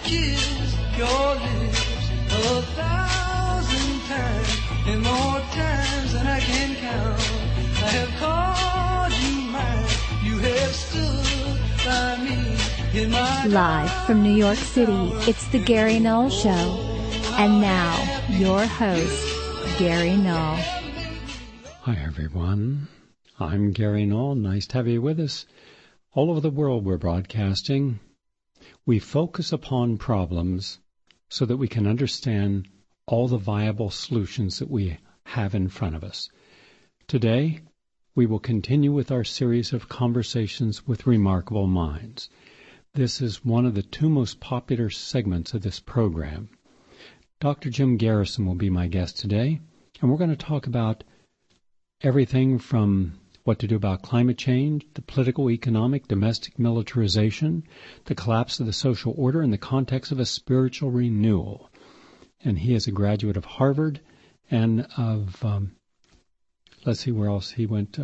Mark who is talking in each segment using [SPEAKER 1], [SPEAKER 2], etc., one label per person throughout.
[SPEAKER 1] kissed your lips 1,000 times, and more times than I can count. I have called you mine. You have stood by me in my
[SPEAKER 2] Live from New York City, it's the Gary Null Show. And now, your host, Gary Null.
[SPEAKER 3] Hi, everyone. I'm Gary Null. Nice to have you with us. All over the world we're broadcasting. We focus upon problems so that we can understand all the viable solutions that we have in front of us. Today, we will continue with our series of conversations with remarkable minds. This is one of the two most popular segments of this program. Dr. Jim Garrison will be my guest today, and we're going to talk about everything from what to do about climate change, the political, economic, domestic militarization, the collapse of the social order in the context of a spiritual renewal. And he is a graduate of Harvard and of, let's see where else he went,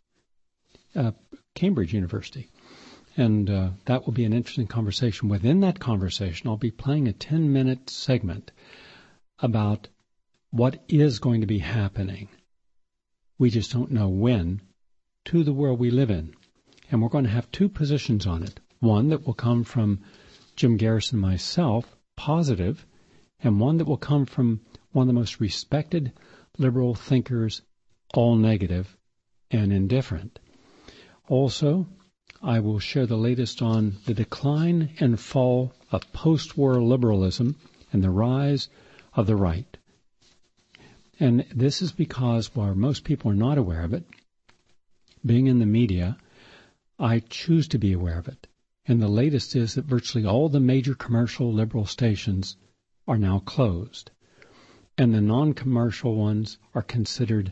[SPEAKER 3] Cambridge University. And that will be an interesting conversation. Within that conversation, I'll be playing a 10-minute segment about what is going to be happening. We just don't know when, to the world we live in. And we're going to have two positions on it. One that will come from Jim Garrison and myself, positive, and one that will come from one of the most respected liberal thinkers, all negative and indifferent. Also, I will share the latest on the decline and fall of post-war liberalism and the rise of the right. And this is because, while most people are not aware of it, being in the media, I choose to be aware of it. And the latest is that virtually all the major commercial liberal stations are now closed. And the non-commercial ones are considered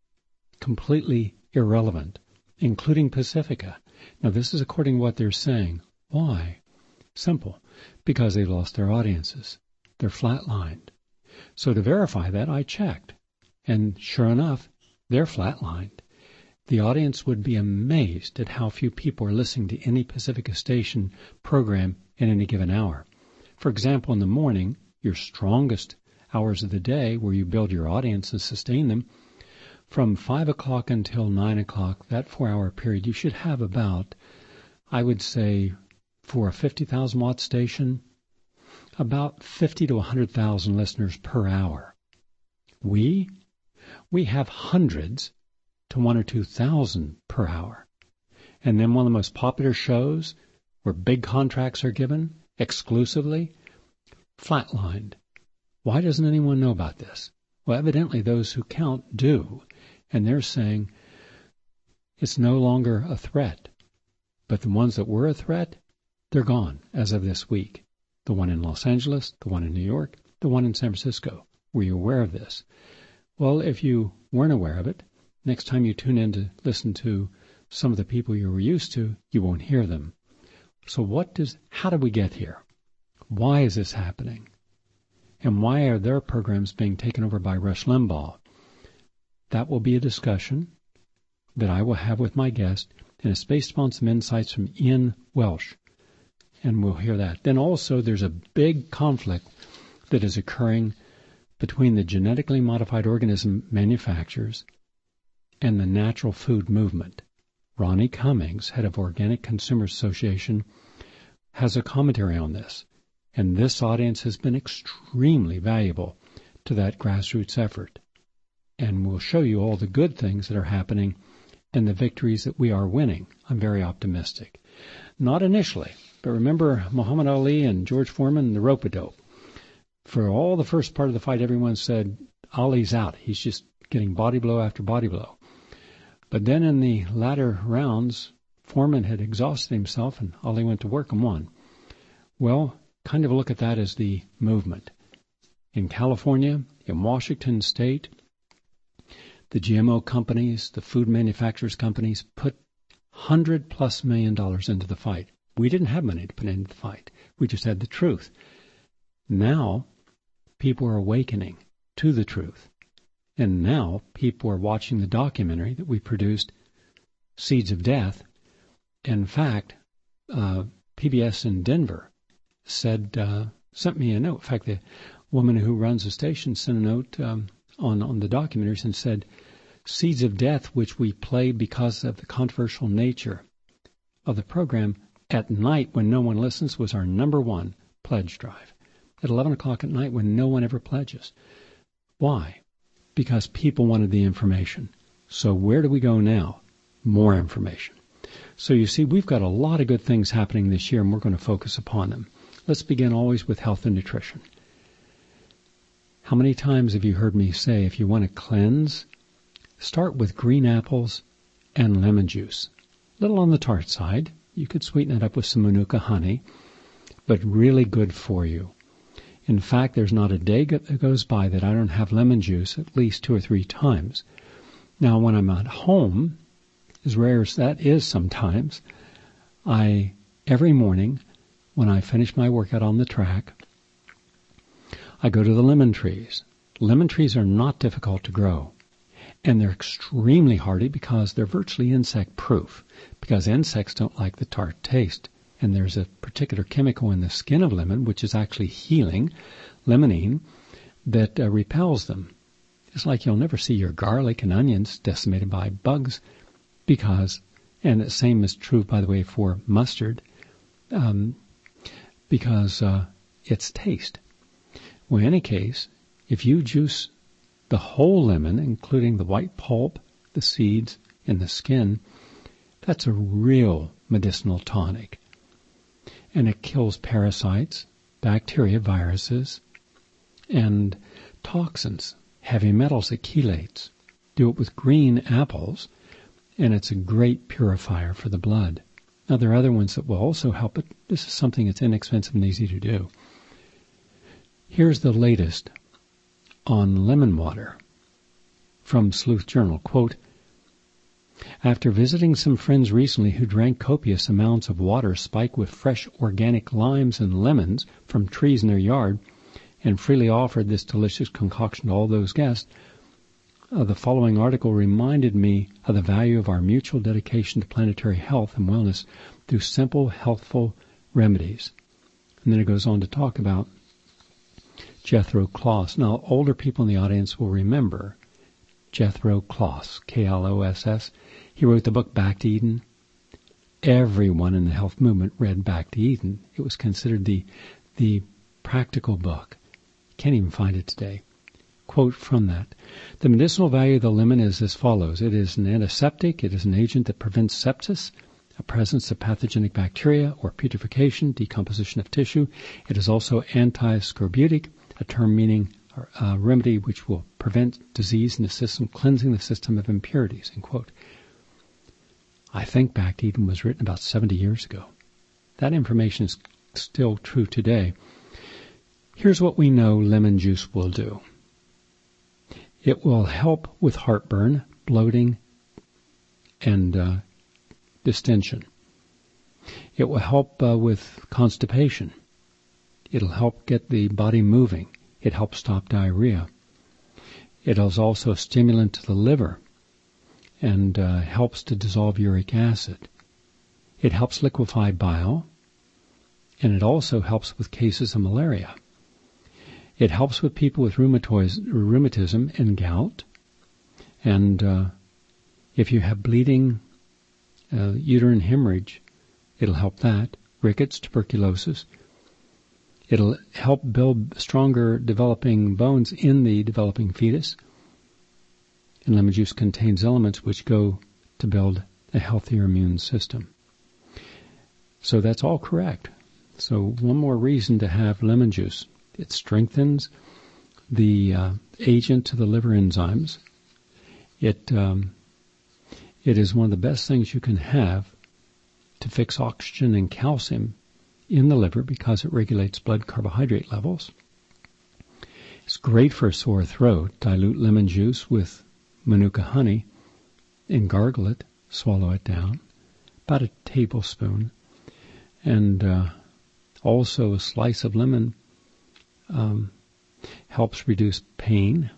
[SPEAKER 3] completely irrelevant, including Pacifica. Now, this is according to what they're saying. Why? Simple. Because they lost their audiences. They're flatlined. So to verify that, I checked. And sure enough, they're flatlined. The audience would be amazed at how few people are listening to any Pacifica station program in any given hour. For example, in the morning, your strongest hours of the day where you build your audience and sustain them, from 5 o'clock until 9 o'clock, that 4-hour period, you should have about, I would say, for a 50,000 watt station, about 50 to 100,000 listeners per hour. We have hundreds to 1,000 or 2,000 per hour. And then one of the most popular shows where big contracts are given exclusively, flatlined. Why doesn't anyone know about this? Well, evidently those who count do. And they're saying it's no longer a threat. But the ones that were a threat, they're gone as of this week. The one in Los Angeles, the one in New York, the one in San Francisco. Were you aware of this? Well, if you weren't aware of it, next time you tune in to listen to some of the people you were used to, you won't hear them. So how did we get here? Why is this happening? And why are their programs being taken over by Rush Limbaugh? That will be a discussion that I will have with my guest, and it's based upon some insights from Ian Welsh. And we'll hear that. Then also there's a big conflict that is occurring between the genetically modified organism manufacturers and the natural food movement. Ronnie Cummings, head of Organic Consumers Association, has a commentary on this. And this audience has been extremely valuable to that grassroots effort. And we'll show you all the good things that are happening and the victories that we are winning. I'm very optimistic. Not initially, but remember Muhammad Ali and George Foreman, the rope-a-dope. For all the first part of the fight, everyone said, Ali's out. He's just getting body blow after body blow. But then in the latter rounds, Foreman had exhausted himself and Ali went to work and won. Well, kind of look at that as the movement. In California, in Washington State, the GMO companies, the food manufacturers companies put $100+ million into the fight. We didn't have money to put into the fight. We just had the truth. Now, people are awakening to the truth. And now people are watching the documentary that we produced, Seeds of Death. In fact, PBS in Denver said sent me a note. In fact, the woman who runs the station sent a note on the documentaries and said, Seeds of Death, which we play because of the controversial nature of the program at night when no one listens, was our number one pledge drive. At 11 o'clock at night when no one ever pledges. Why? Because people wanted the information. So where do we go now? More information. So you see, we've got a lot of good things happening this year, and we're going to focus upon them. Let's begin always with health and nutrition. How many times have you heard me say, if you want to cleanse, start with green apples and lemon juice. A little on the tart side. You could sweeten it up with some Manuka honey, but really good for you. In fact, there's not a day that goes by that I don't have lemon juice at least 2 or 3 times. Now, when I'm at home, as rare as that is sometimes, every morning when I finish my workout on the track, I go to the lemon trees. Lemon trees are not difficult to grow, and they're extremely hardy because they're virtually insect-proof, because insects don't like the tart taste. And there's a particular chemical in the skin of lemon, which is actually healing, limonene, that repels them. It's like you'll never see your garlic and onions decimated by bugs because, and the same is true, by the way, for mustard, because it's taste. Well, in any case, if you juice the whole lemon, including the white pulp, the seeds, and the skin, that's a real medicinal tonic. And it kills parasites, bacteria, viruses, and toxins, heavy metals, it chelates. Do it with green apples, and it's a great purifier for the blood. Now, there are other ones that will also help, but this is something that's inexpensive and easy to do. Here's the latest on lemon water from Sleuth Journal. Quote, after visiting some friends recently who drank copious amounts of water spiked with fresh organic limes and lemons from trees in their yard and freely offered this delicious concoction to all those guests, the following article reminded me of the value of our mutual dedication to planetary health and wellness through simple, healthful remedies. And then it goes on to talk about Jethro Kloss. Now, older people in the audience will remember Jethro Kloss, Kloss. He wrote the book Back to Eden. Everyone in the health movement read Back to Eden. It was considered the practical book. You can't even find it today. Quote from that. The medicinal value of the lemon is as follows. It is an antiseptic. It is an agent that prevents sepsis, a presence of pathogenic bacteria or putrefaction, decomposition of tissue. It is also anti-scorbutic, a term meaning a remedy which will prevent disease in the system, cleansing the system of impurities, end quote. I think Back to Eden was written about 70 years ago. That information is still true today. Here's what we know lemon juice will do. It will help with heartburn, bloating, and distension. It will help with constipation. It'll help get the body moving. It helps stop diarrhea. It is also a stimulant to the liver and helps to dissolve uric acid. It helps liquefy bile, and it also helps with cases of malaria. It helps with people with rheumatism and gout, and if you have bleeding uterine hemorrhage, it'll help that. Rickets, tuberculosis. It'll help build stronger developing bones in the developing fetus. And lemon juice contains elements which go to build a healthier immune system. So that's all correct. So one more reason to have lemon juice. It strengthens the agent to the liver enzymes. It is one of the best things you can have to fix oxygen and calcium in the liver because it regulates blood carbohydrate levels. It's great for a sore throat. Dilute lemon juice with Manuka honey and gargle it, swallow it down, about a tablespoon. And also a slice of lemon helps reduce pain.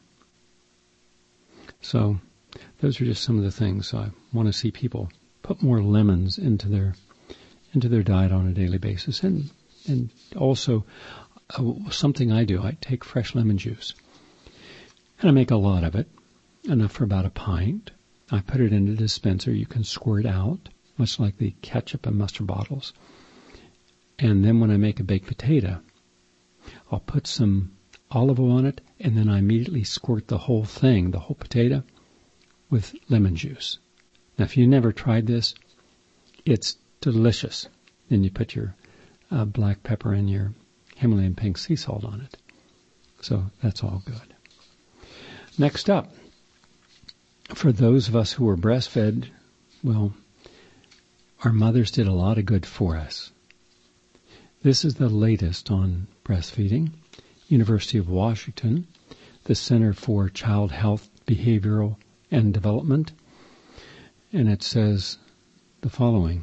[SPEAKER 3] So those are just some of the things I want to see people put more lemons into their diet on a daily basis. And also, something I do. I take fresh lemon juice, and I make a lot of it, enough for about a pint. I put it in a dispenser. You can squirt out, much like the ketchup and mustard bottles. And then when I make a baked potato, I'll put some olive oil on it, and then I immediately squirt the whole thing, the whole potato, with lemon juice. Now, if you never tried this, it's delicious. Then you put your black pepper and your Himalayan pink sea salt on it. So that's all good. Next up, for those of us who were breastfed, well, our mothers did a lot of good for us. This is the latest on breastfeeding. University of Washington, the Center for Child Health, Behavioral, and Development. And it says the following,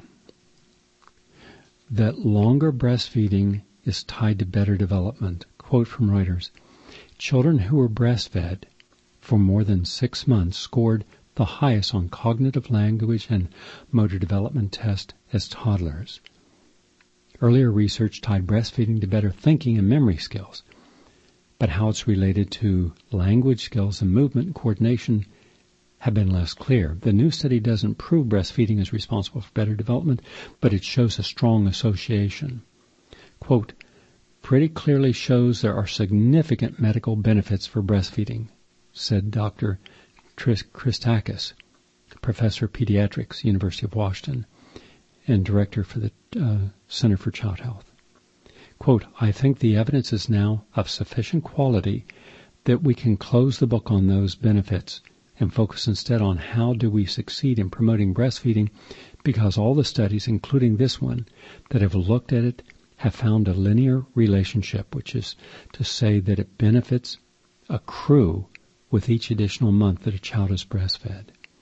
[SPEAKER 3] that longer breastfeeding is tied to better development. Quote from Reuters, children who were breastfed for more than 6 months scored the highest on cognitive language and motor development tests as toddlers. Earlier research tied breastfeeding to better thinking and memory skills, but how it's related to language skills and movement and coordination have been less clear. The new study doesn't prove breastfeeding is responsible for better development, but it shows a strong association. Quote, pretty clearly shows there are significant medical benefits for breastfeeding, said Dr. Christakis, professor of pediatrics, University of Washington, and director for the Center for Child Health. Quote, I think the evidence is now of sufficient quality that we can close the book on those benefits and focus instead on how do we succeed in promoting breastfeeding, because all the studies, including this one, that have looked at it have found a linear relationship, which is to say that it benefits accrue with each additional month that a child is breastfed.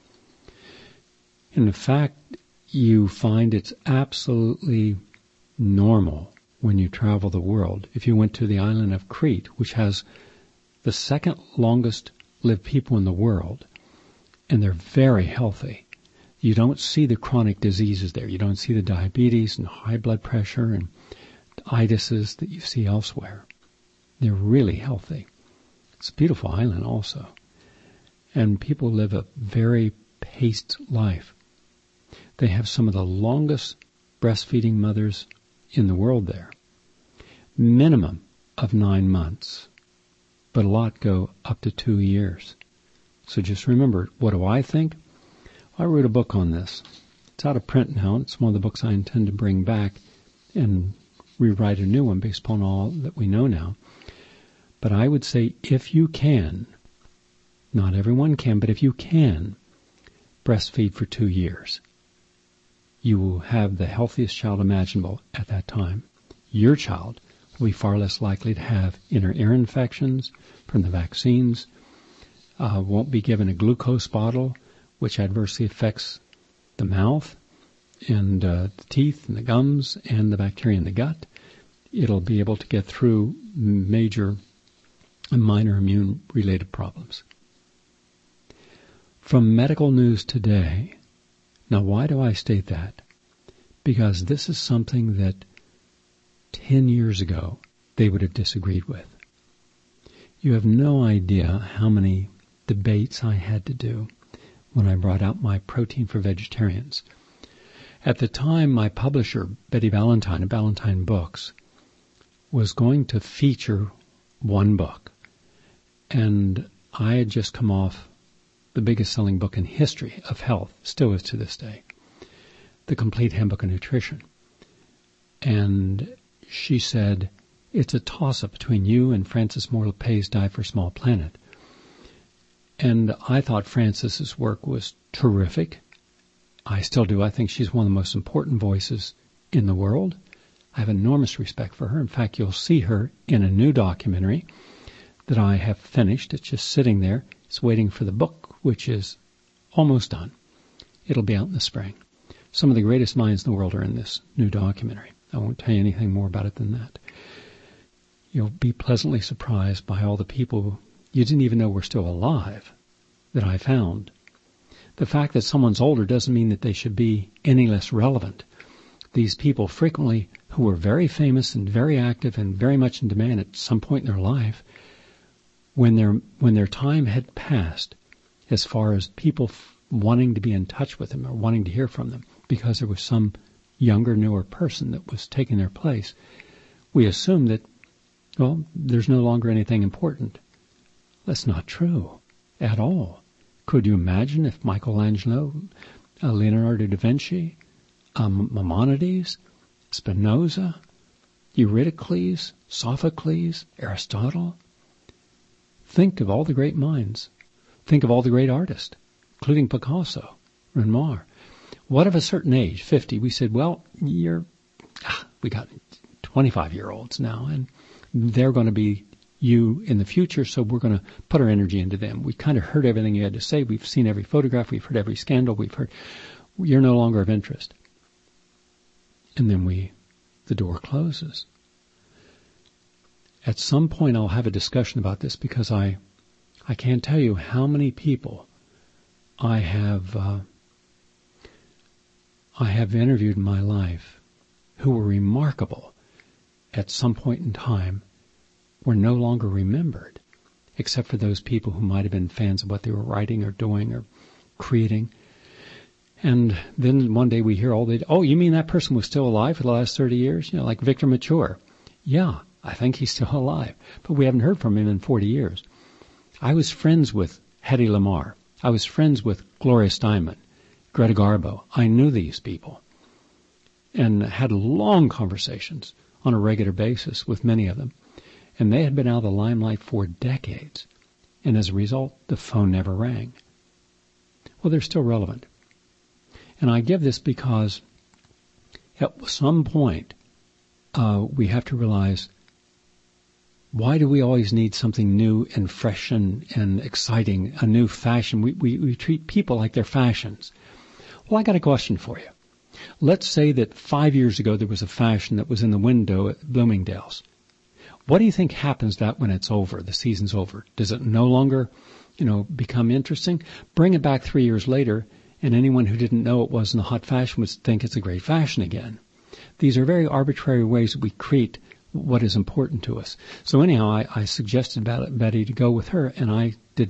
[SPEAKER 3] In fact, you find it's absolutely normal when you travel the world. If you went to the island of Crete, which has the second longest lived people in the world, and they're very healthy, you don't see the chronic diseases there. You don't see the diabetes and high blood pressure and itises that you see elsewhere. They're really healthy. It's a beautiful island also. And people live a very paced life. They have some of the longest breastfeeding mothers in the world there. Minimum of 9 months. But a lot go up to 2 years. So just remember, what do I think? I wrote a book on this. It's out of print now. It's one of the books I intend to bring back and rewrite a new one based upon all that we know now. But I would say if you can, not everyone can, but if you can, breastfeed for 2 years, you will have the healthiest child imaginable at that time. Your child will be far less likely to have inner ear infections from the vaccines, won't be given a glucose bottle, which adversely affects the mouth and the teeth and the gums and the bacteria in the gut. It'll be able to get through major and minor immune-related problems. From Medical News Today, now why do I state that? Because this is something that 10 years ago they would have disagreed with. You have no idea how many debates I had to do when I brought out my Protein for Vegetarians. At the time, my publisher, Betty Valentine of Valentine Books, was going to feature one book. And I had just come off the biggest selling book in history of health, still is to this day, The Complete Handbook of Nutrition. And she said, it's a toss-up between you and Frances Moore Lappé's Diet for a Small Planet. And I thought Frances's work was terrific. I still do. I think she's one of the most important voices in the world. I have enormous respect for her. In fact, you'll see her in a new documentary that I have finished. It's just sitting there. It's waiting for the book, which is almost done. It'll be out in the spring. Some of the greatest minds in the world are in this new documentary. I won't tell you anything more about it than that. You'll be pleasantly surprised by all the people you didn't even know were still alive that I found. The fact that someone's older doesn't mean that they should be any less relevant. These people frequently who were very famous and very active and very much in demand at some point in their life, when their time had passed, as far as people wanting to be in touch with them or wanting to hear from them, because there was some younger, newer person that was taking their place, we assumed that, well, there's no longer anything important. That's not true at all. Could you imagine if Michelangelo, Leonardo da Vinci, Maimonides, Spinoza, Eurycles, Sophocles, Aristotle? Think of all the great minds. Think of all the great artists, including Picasso, Renoir. What of a certain age, 50, we said, well, we got 25-year-olds now, and they're going to be you in the future, so we're going to put our energy into them. We kind of heard everything you had to say. We've seen every photograph. We've heard every scandal. You're no longer of interest. And then the door closes. At some point I'll have a discussion about this, because I can't tell you how many people I have interviewed in my life who were remarkable at some point in time, were no longer remembered, except for those people who might have been fans of what they were writing or doing or creating. And then one day we hear oh, you mean that person was still alive for the last 30 years? Like Victor Mature. Yeah, I think he's still alive, but we haven't heard from him in 40 years. I was friends with Hedy Lamarr. I was friends with Gloria Steinem, Greta Garbo. I knew these people and had long conversations on a regular basis with many of them. And they had been out of the limelight for decades. And as a result, the phone never rang. Well, they're still relevant. And I give this because at some point, we have to realize, why do we always need something new and fresh and exciting, a new fashion? We treat people like they're fashions. Well, I got a question for you. Let's say that 5 years ago there was a fashion that was in the window at Bloomingdale's. What do you think happens to that when it's over, the season's over? Does it no longer, become interesting? Bring it back 3 years later, and anyone who didn't know it wasn't a hot fashion would think it's a great fashion again. These are very arbitrary ways that we create what is important to us. So anyhow, I suggested Betty to go with her, and I did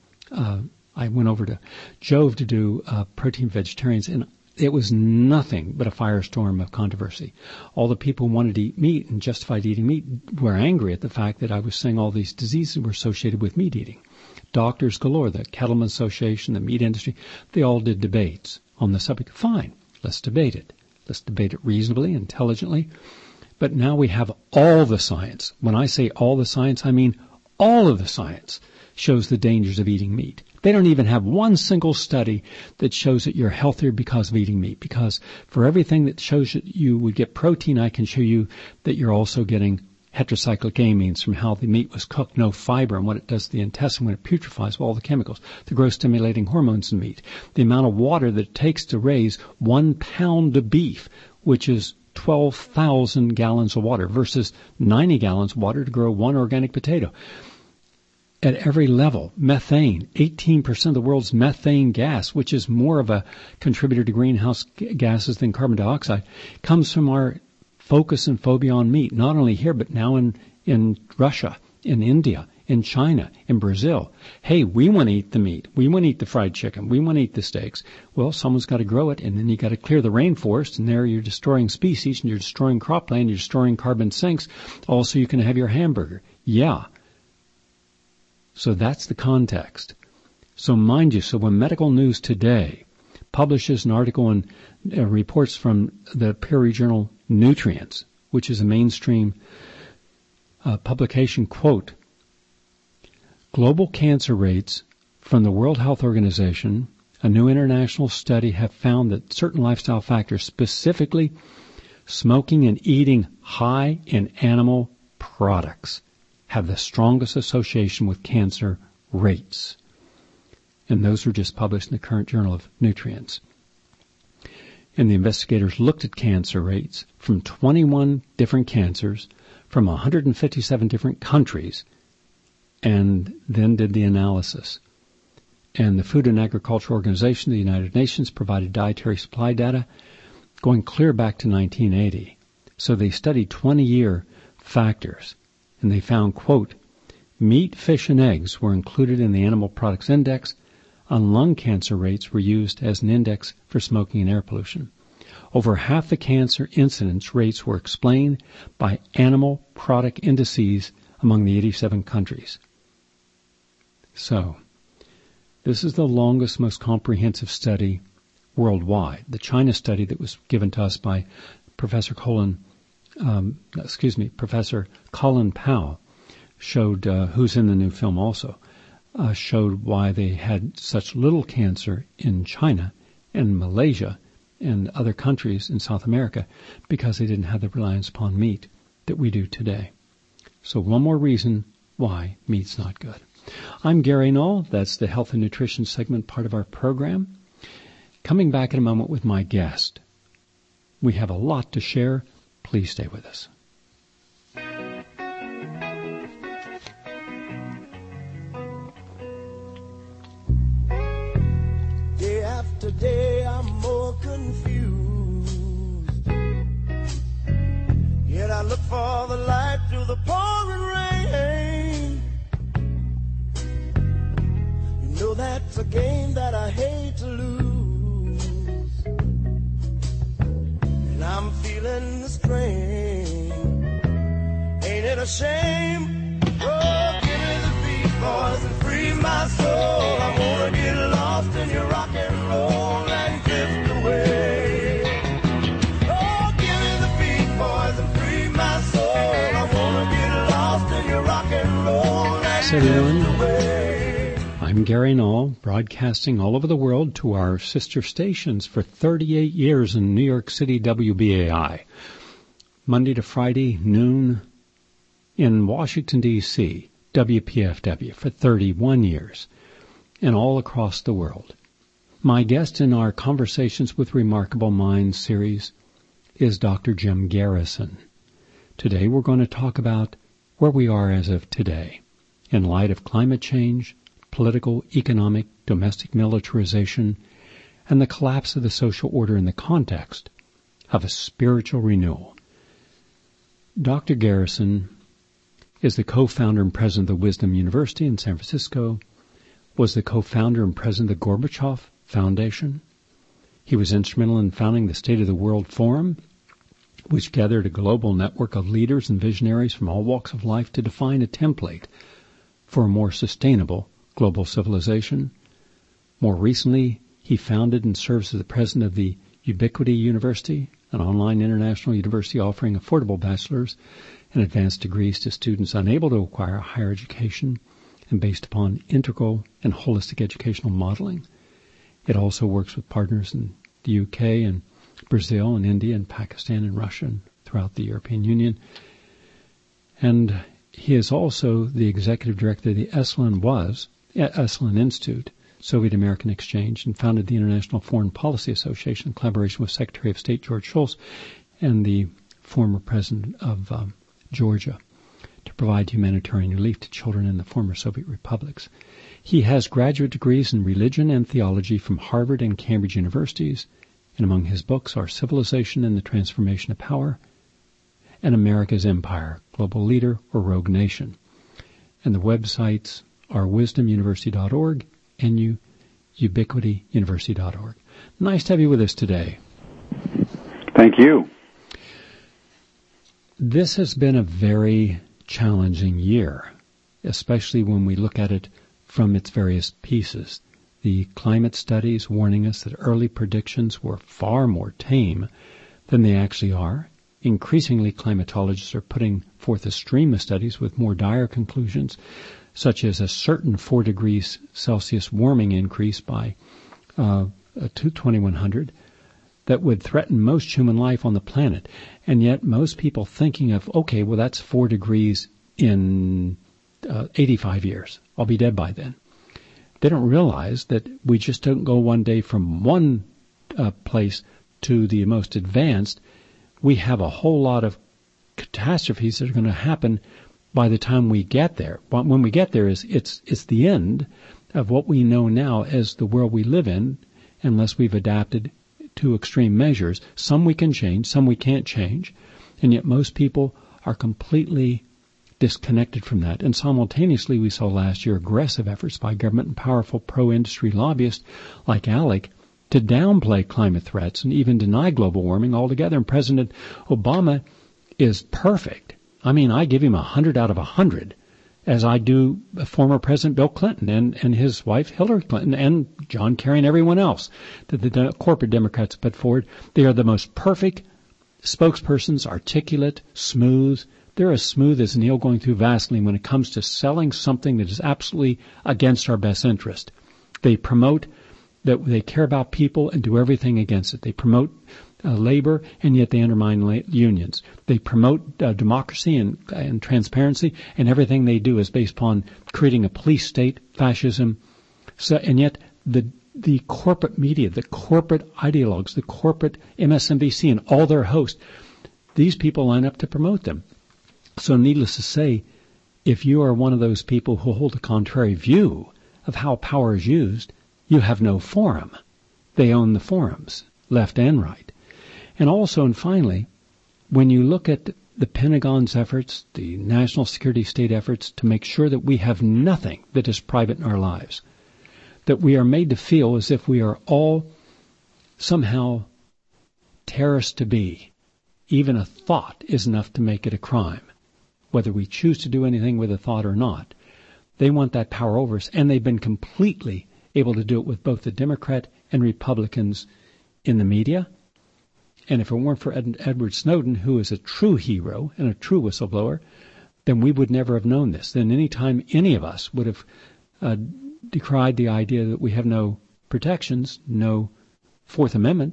[SPEAKER 3] I went over to Jove to do Protein Vegetarians, and it was nothing but a firestorm of controversy. All the people who wanted to eat meat and justified eating meat were angry at the fact that I was saying all these diseases were associated with meat eating. Doctors galore, the Cattlemen's Association, the meat industry, they all did debates on the subject. Fine, let's debate it. Let's debate it reasonably, intelligently. But now we have all the science. When I say all the science, I mean all of the science shows the dangers of eating meat. They don't even have one single study that shows that you're healthier because of eating meat. Because for everything that shows that you would get protein, I can show you that you're also getting heterocyclic amines from how the meat was cooked, no fiber, and what it does to the intestine when it putrefies with all the chemicals, the growth-stimulating hormones in meat, the amount of water that it takes to raise 1 pound of beef, which is 12,000 gallons of water, versus 90 gallons of water to grow one organic potato. At every level, methane, 18% of the world's methane gas, which is more of a contributor to greenhouse gases than carbon dioxide, comes from our focus and phobia on meat, not only here, but now in Russia, in India, in China, in Brazil. Hey, we want to eat the meat. We want to eat the fried chicken. We want to eat the steaks. Well, someone's got to grow it, and then you got to clear the rainforest, and there you're destroying species, and you're destroying cropland, you're destroying carbon sinks. Also, you can have your hamburger. Yeah. So that's the context. So mind you, so when Medical News Today publishes an article and reports from the peer-reviewed journal Nutrients, which is a mainstream publication, quote, global cancer rates from the World Health Organization, a new international study, have found that certain lifestyle factors, specifically smoking and eating high in animal products, have the strongest association with cancer rates. And those were just published in the current Journal of Nutrients. And the investigators looked at cancer rates from 21 different cancers from 157 different countries and then did the analysis. And the Food and Agriculture Organization of the United Nations provided dietary supply data going clear back to 1980. So they studied 20-year factors, and they found, quote, meat, fish, and eggs were included in the Animal Products Index, and lung cancer rates were used as an index for smoking and air pollution. Over half the cancer incidence rates were explained by animal product indices among the 87 countries. So, this is the longest, most comprehensive study worldwide. The China study that was given to us by Professor Colin Powell showed, who's in the new film also, showed why they had such little cancer in China and Malaysia and other countries in South America because they didn't have the reliance upon meat that we do today. So one more reason why meat's not good. I'm Gary Null. That's the Health and Nutrition segment part of our program. Coming back in a moment with my guest. We have a lot to share. Please stay with us.
[SPEAKER 4] Day after day I'm more confused. Yet I look for the light through the pouring rain. You know that's a game that I hate to lose. And I'm feeling the strain. Ain't it a shame? Oh, give me the beat, boys, and free my soul. I wanna get lost in your rock and roll and drift away. Oh, give me the beat, boys, and free my soul. I wanna get lost in your rock and roll and drift away.
[SPEAKER 3] I'm Gary Null, broadcasting all over the world to our sister stations for 38 years in New York City, WBAI. Monday to Friday, noon in Washington, D.C., WPFW for 31 years, and all across the world. My guest in our Conversations with Remarkable Minds series is Dr. Jim Garrison. Today we're going to talk about where we are as of today, in light of climate change, political, economic, domestic militarization, and the collapse of the social order in the context of a spiritual renewal. Dr. Garrison is the co-founder and president of the Wisdom University in San Francisco, was the co-founder and president of the Gorbachev Foundation. He was instrumental in founding the State of the World Forum, which gathered a global network of leaders and visionaries from all walks of life to define a template for a more sustainable global civilization. More recently, he founded and serves as the president of the Ubiquity University, an online international university offering affordable bachelor's and advanced degrees to students unable to acquire higher education and based upon integral and holistic educational modeling. It also works with partners in the UK and Brazil and India and Pakistan and Russia and throughout the European Union. And he is also the executive director of the Esalen Institute, Soviet American Exchange, and founded the International Foreign Policy Association in collaboration with Secretary of State George Shultz and the former president of Georgia to provide humanitarian relief to children in the former Soviet republics. He has graduate degrees in religion and theology from Harvard and Cambridge universities, and among his books are Civilization and the Transformation of Power and America's Empire, Global Leader or Rogue Nation. And the websites are wisdomuniversity.org and ubiquityuniversity.org. Nice to have you with us today.
[SPEAKER 5] Thank you.
[SPEAKER 3] This has been a very challenging year, especially when we look at it from its various pieces. The climate studies warning us that early predictions were far more tame than they actually are. Increasingly, climatologists are putting forth a stream of studies with more dire conclusions, such as a certain 4 degrees Celsius warming increase by 2100 that would threaten most human life on the planet. And yet most people thinking of, okay, well, that's 4 degrees in 85 years. I'll be dead by then. They don't realize that we just don't go one day from one place to the most advanced. We have a whole lot of catastrophes that are going to happen by the time we get there. But when we get there, it's the end of what we know now as the world we live in, unless we've adapted to extreme measures. Some we can change, some we can't change. And yet most people are completely disconnected from that. And simultaneously, we saw last year aggressive efforts by government and powerful pro-industry lobbyists like ALEC to downplay climate threats and even deny global warming altogether. And President Obama is perfect. I mean, I give him 100 out of 100, as I do former President Bill Clinton and his wife Hillary Clinton and John Kerry and everyone else that the corporate Democrats put forward. They are the most perfect spokespersons, articulate, smooth. They're as smooth as Neil going through Vaseline when it comes to selling something that is absolutely against our best interest. They promote that they care about people and do everything against it. They promote labor, and yet they undermine unions. They promote democracy and transparency, and everything they do is based upon creating a police state, fascism. So, and yet the corporate media, the corporate ideologues, the corporate MSNBC and all their hosts, these people line up to promote them. So needless to say, if you are one of those people who hold a contrary view of how power is used, you have no forum. They own the forums, left and right. And also, and finally, when you look at the Pentagon's efforts, the national security state efforts to make sure that we have nothing that is private in our lives, that we are made to feel as if we are all somehow terrorists to be. Even a thought is enough to make it a crime, whether we choose to do anything with a thought or not. They want that power over us, and they've been completely able to do it with both the Democrat and Republicans in the media. And if it weren't for Edward Snowden, who is a true hero and a true whistleblower, then we would never have known this. Then any time any of us would have decried the idea that we have no protections, no Fourth Amendment,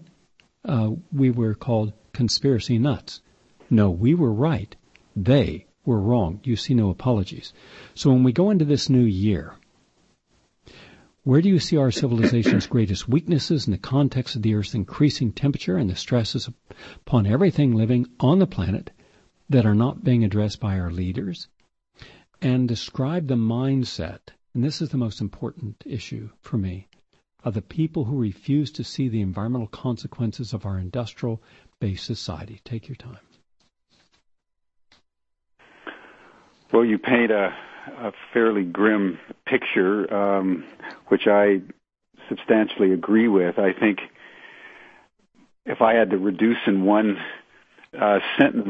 [SPEAKER 3] we were called conspiracy nuts. No, we were right. They were wrong. You see no apologies. So when we go into this new year, where do you see our civilization's greatest weaknesses in the context of the Earth's increasing temperature and the stresses upon everything living on the planet that are not being addressed by our leaders? And describe the mindset, and this is the most important issue for me, of the people who refuse to see the environmental consequences of our industrial-based society. Take your time.
[SPEAKER 5] Well, you paint a fairly grim picture, which I substantially agree with. I think if I had to reduce in one sentence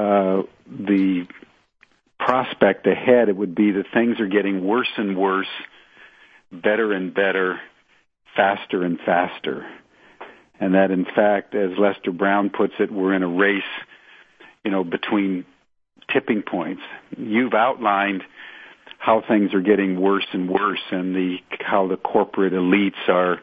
[SPEAKER 5] the prospect ahead, it would be that things are getting worse and worse, better and better, faster and faster. And that, in fact, as Lester Brown puts it, we're in a race, between tipping points. You've outlined how things are getting worse and worse, and how the corporate elites are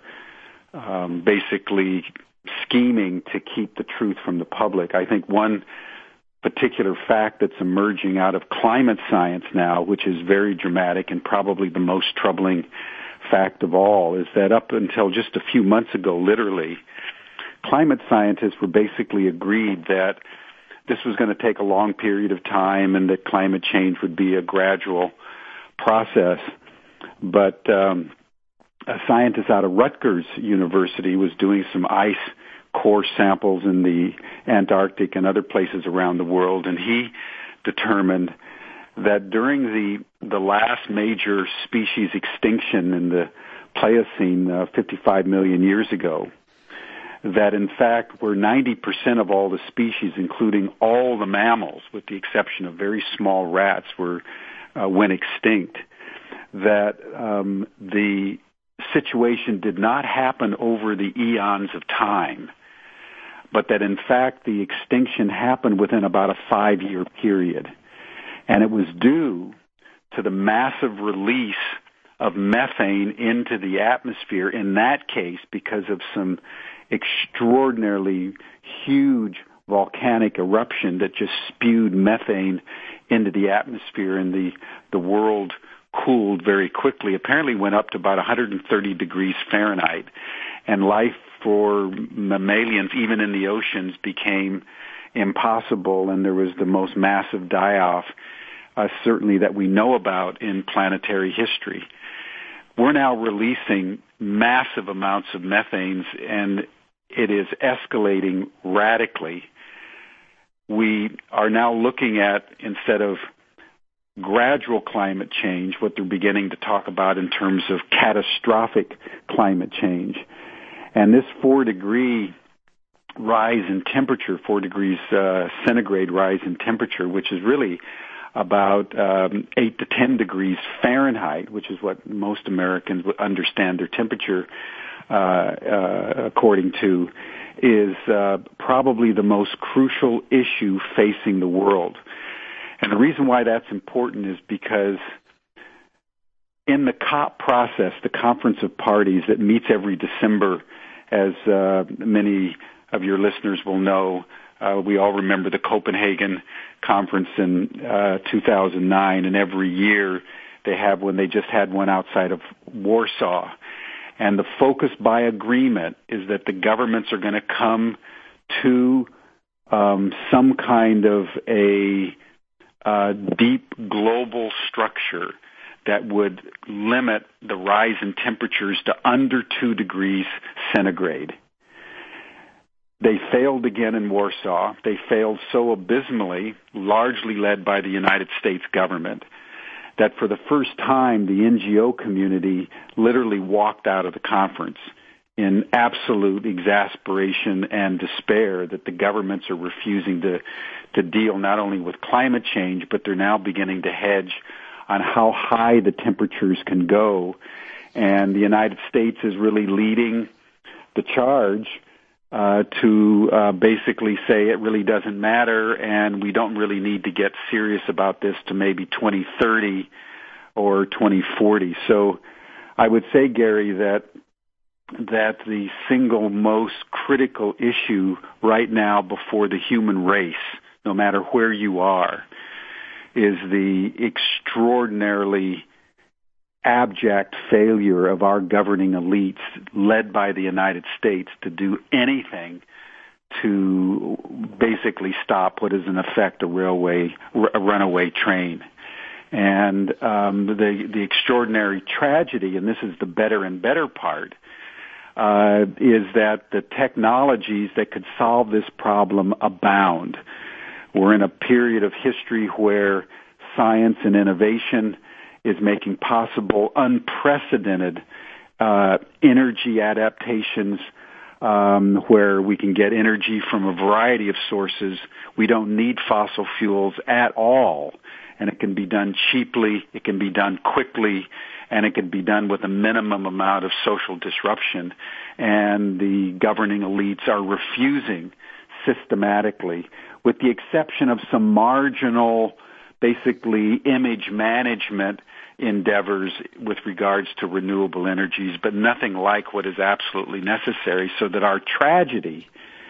[SPEAKER 5] basically scheming to keep the truth from the public. I think one particular fact that's emerging out of climate science now, which is very dramatic and probably the most troubling fact of all, is that up until just a few months ago, literally, climate scientists were basically agreed that this was going to take a long period of time and that climate change would be a gradual process. But a scientist out of Rutgers University was doing some ice core samples in the Antarctic and other places around the world, and he determined that during the last major species extinction in the Pliocene 55 million years ago, that in fact where 90% of all the species, including all the mammals, with the exception of very small rats, went extinct, that the situation did not happen over the eons of time, but that in fact the extinction happened within about a 5-year period. And it was due to the massive release of methane into the atmosphere, in that case because of some extraordinarily huge volcanic eruption that just spewed methane into the atmosphere, and the world cooled very quickly. Apparently went up to about 130 degrees Fahrenheit, and life for mammalians, even in the oceans, became impossible, and there was the most massive die-off, certainly that we know about in planetary history. We're now releasing massive amounts of methanes, and it is escalating radically. we are now looking at, instead of gradual climate change, what they're beginning to talk about in terms of catastrophic climate change. And this 4-degree rise in temperature, 4 degrees centigrade rise in temperature, which is really about 8 to 10 degrees Fahrenheit, which is what most Americans would understand their temperature according to, is probably the most crucial issue facing the world. And the reason why that's important is because in the COP process, the Conference of Parties that meets every December, as many of your listeners will know, we all remember the Copenhagen conference in 2009, and every year they have one. They just had one outside of Warsaw. And the focus by agreement is that the governments are going to come to some kind of a deep global structure that would limit the rise in temperatures to under 2 degrees centigrade. They failed again in Warsaw. They failed so abysmally, largely led by the United States government, that for the first time the NGO community literally walked out of the conference in absolute exasperation and despair that the governments are refusing to deal not only with climate change, but they're now beginning to hedge on how high the temperatures can go. And the United States is really leading the charge to basically say it really doesn't matter, and we don't really need to get serious about this to maybe 2030 or 2040. So I would say, Gary, that the single most critical issue right now before the human race, no matter where you are, is the extraordinarily abject failure of our governing elites, led by the United States, to do anything to basically stop what is in effect a runaway train. And the extraordinary tragedy, and this is the better and better part, is that the technologies that could solve this problem abound. We're in a period of history where science and innovation is making possible unprecedented energy adaptations, where we can get energy from a variety of sources. We don't need fossil fuels at all, and it can be done cheaply, it can be done quickly, and it can be done with a minimum amount of social disruption. And the governing elites are refusing systematically, with the exception of some marginal, basically image management endeavors with regards to renewable energies, but nothing like what is absolutely necessary. So that our tragedy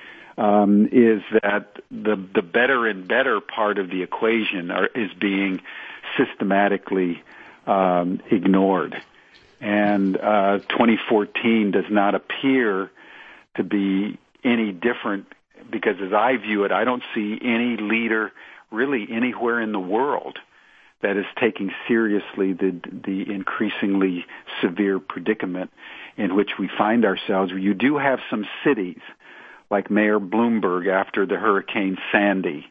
[SPEAKER 5] is that the better and better part of the equation is being systematically ignored. And 2014 does not appear to be any different, because as I view it, I don't see any leader really anywhere in the world that is taking seriously the increasingly severe predicament in which we find ourselves. You do have some cities, like Mayor Bloomberg after the Hurricane Sandy,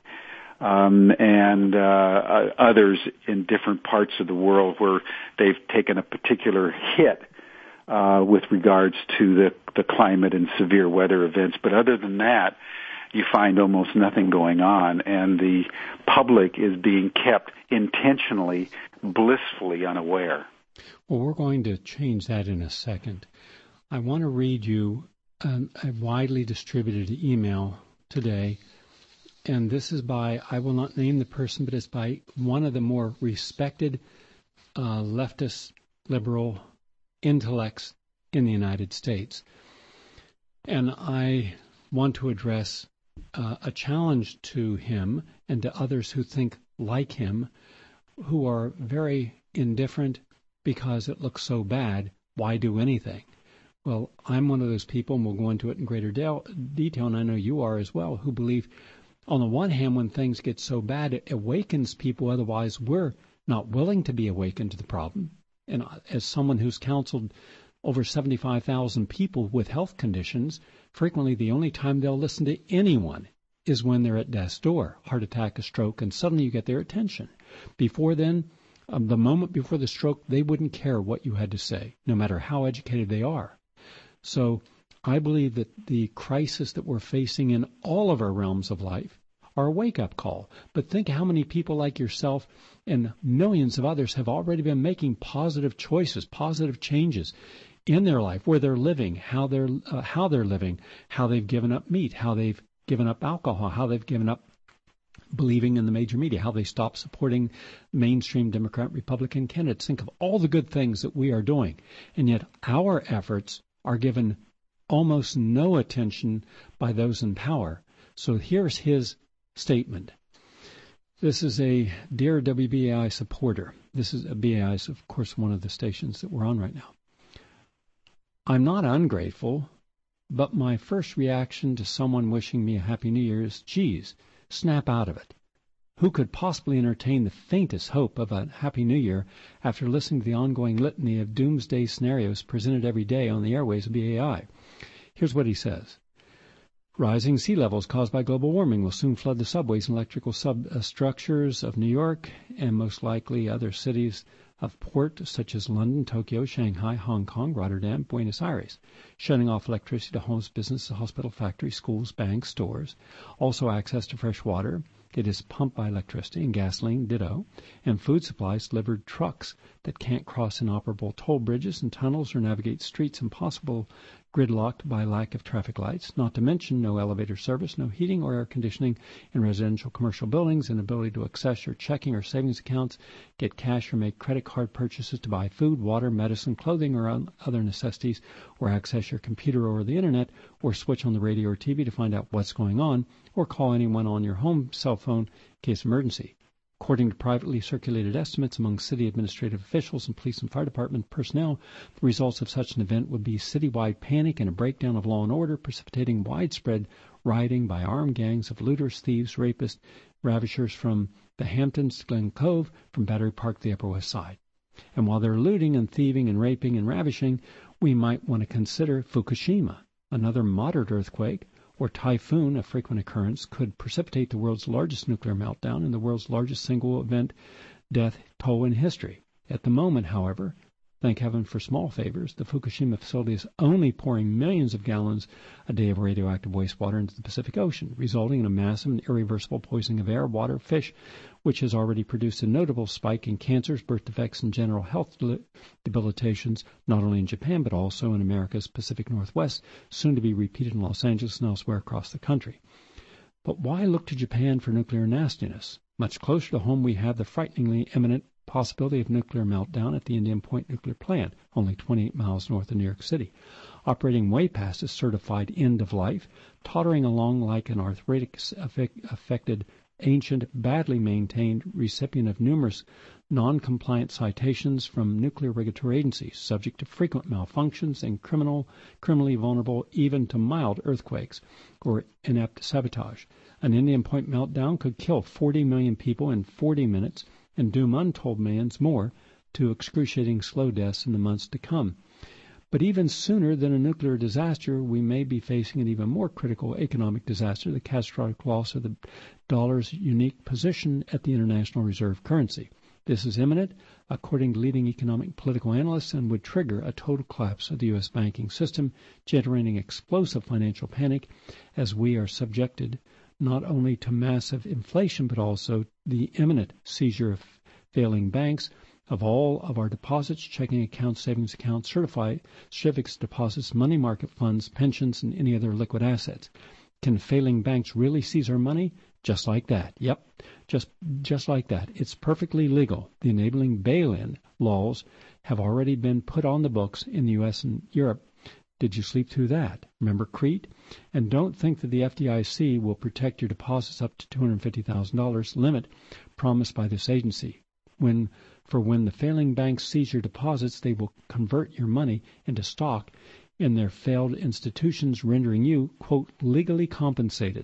[SPEAKER 5] and others in different parts of the world where they've taken a particular hit with regards to the climate and severe weather events. But other than that, you find almost nothing going on, and the public is being kept intentionally, blissfully unaware.
[SPEAKER 3] Well, we're going to change that in a second. I want to read you a widely distributed email today, and this is by, I will not name the person, but it's by one of the more respected leftist liberal intellects in the United States. And I want to address a challenge to him and to others who think like him, who are very indifferent because it looks so bad. Why do anything? Well, I'm one of those people, and we'll go into it in greater detail, and I know you are as well, who believe, on the one hand, when things get so bad, it awakens people. Otherwise, we're not willing to be awakened to the problem. And as someone who's counseled over 75,000 people with health conditions, frequently the only time they'll listen to anyone is when they're at death's door, heart attack, a stroke, and suddenly you get their attention. Before then, the moment before the stroke, they wouldn't care what you had to say, no matter how educated they are. So I believe that the crisis that we're facing in all of our realms of life are a wake-up call. But think how many people like yourself and millions of others have already been making positive choices, positive changes in their life, where they're living, how they're living, how they've given up meat, how they've given up alcohol, how they've given up believing in the major media, how they stopped supporting mainstream Democrat, Republican candidates. Think of all the good things that we are doing. And yet our efforts are given almost no attention by those in power. So here's his statement. This is a dear WBAI supporter. This is BAI is, of course, one of the stations that we're on right now. I'm not ungrateful, but my first reaction to someone wishing me a Happy New Year is, geez, snap out of it. Who could possibly entertain the faintest hope of a Happy New Year after listening to the ongoing litany of doomsday scenarios presented every day on the airways of BAI? Here's what he says. Rising sea levels caused by global warming will soon flood the subways and electrical substructures of New York and most likely other cities of port such as London, Tokyo, Shanghai, Hong Kong, Rotterdam, Buenos Aires, shutting off electricity to homes, businesses, hospitals, factories, schools, banks, stores. Also access to fresh water. It is pumped by electricity and gasoline, ditto, and food supplies delivered trucks that can't cross inoperable toll bridges and tunnels or navigate streets impossible gridlocked by lack of traffic lights, not to mention no elevator service, no heating or air conditioning in residential commercial buildings, and ability to access your checking or savings accounts, get cash or make credit card purchases to buy food, water, medicine, clothing, or other necessities, or access your computer or the internet, or switch on the radio or TV to find out what's going on, or call anyone on your home cell phone in case of emergency. According to privately circulated estimates among city administrative officials and police and fire department personnel, the results of such an event would be citywide panic and a breakdown of law and order, precipitating widespread rioting by armed gangs of looters, thieves, rapists, ravishers from the Hamptons to Glen Cove, from Battery Park to the Upper West Side. And while they're looting and thieving and raping and ravishing, we might want to consider Fukushima, another moderate earthquake, or typhoon, a frequent occurrence, could precipitate the world's largest nuclear meltdown and the world's largest single event death toll in history. At the moment, however, thank heaven for small favors, the Fukushima facility is only pouring millions of gallons a day of radioactive wastewater into the Pacific Ocean, resulting in a massive and irreversible poisoning of air, water, fish, which has already produced a notable spike in cancers, birth defects, and general health debilitations, not only in Japan but also in America's Pacific Northwest, soon to be repeated in Los Angeles and elsewhere across the country. But why look to Japan for nuclear nastiness? Much closer to home, we have the frighteningly imminent possibility of nuclear meltdown at the Indian Point nuclear plant, only 28 miles north of New York City, operating way past its certified end of life, tottering along like an arthritic-affected, ancient, badly maintained recipient of numerous non-compliant citations from nuclear regulatory agencies, subject to frequent malfunctions and criminally vulnerable even to mild earthquakes or inept sabotage. An Indian Point meltdown could kill 40 million people in 40 minutes and doom untold millions more to excruciating slow deaths in the months to come. But even sooner than a nuclear disaster, we may be facing an even more critical economic disaster, the catastrophic loss of the dollar's unique position at the international reserve currency. This is imminent, according to leading economic and political analysts, and would trigger a total collapse of the U.S. banking system, generating explosive financial panic as we are subjected not only to massive inflation but also the imminent seizure of failing banks, of all of our deposits, checking accounts, savings accounts, certificates, deposits, money market funds, pensions, and any other liquid assets. Can failing banks really seize our money? Just like that. Yep, just like that. It's perfectly legal. The enabling bail-in laws have already been put on the books in the U.S. and Europe. Did you sleep through that? Remember Crete? And don't think that the FDIC will protect your deposits up to $250,000 limit promised by this agency. When the failing banks seize your deposits, they will convert your money into stock in their failed institutions, rendering you, quote, legally compensated.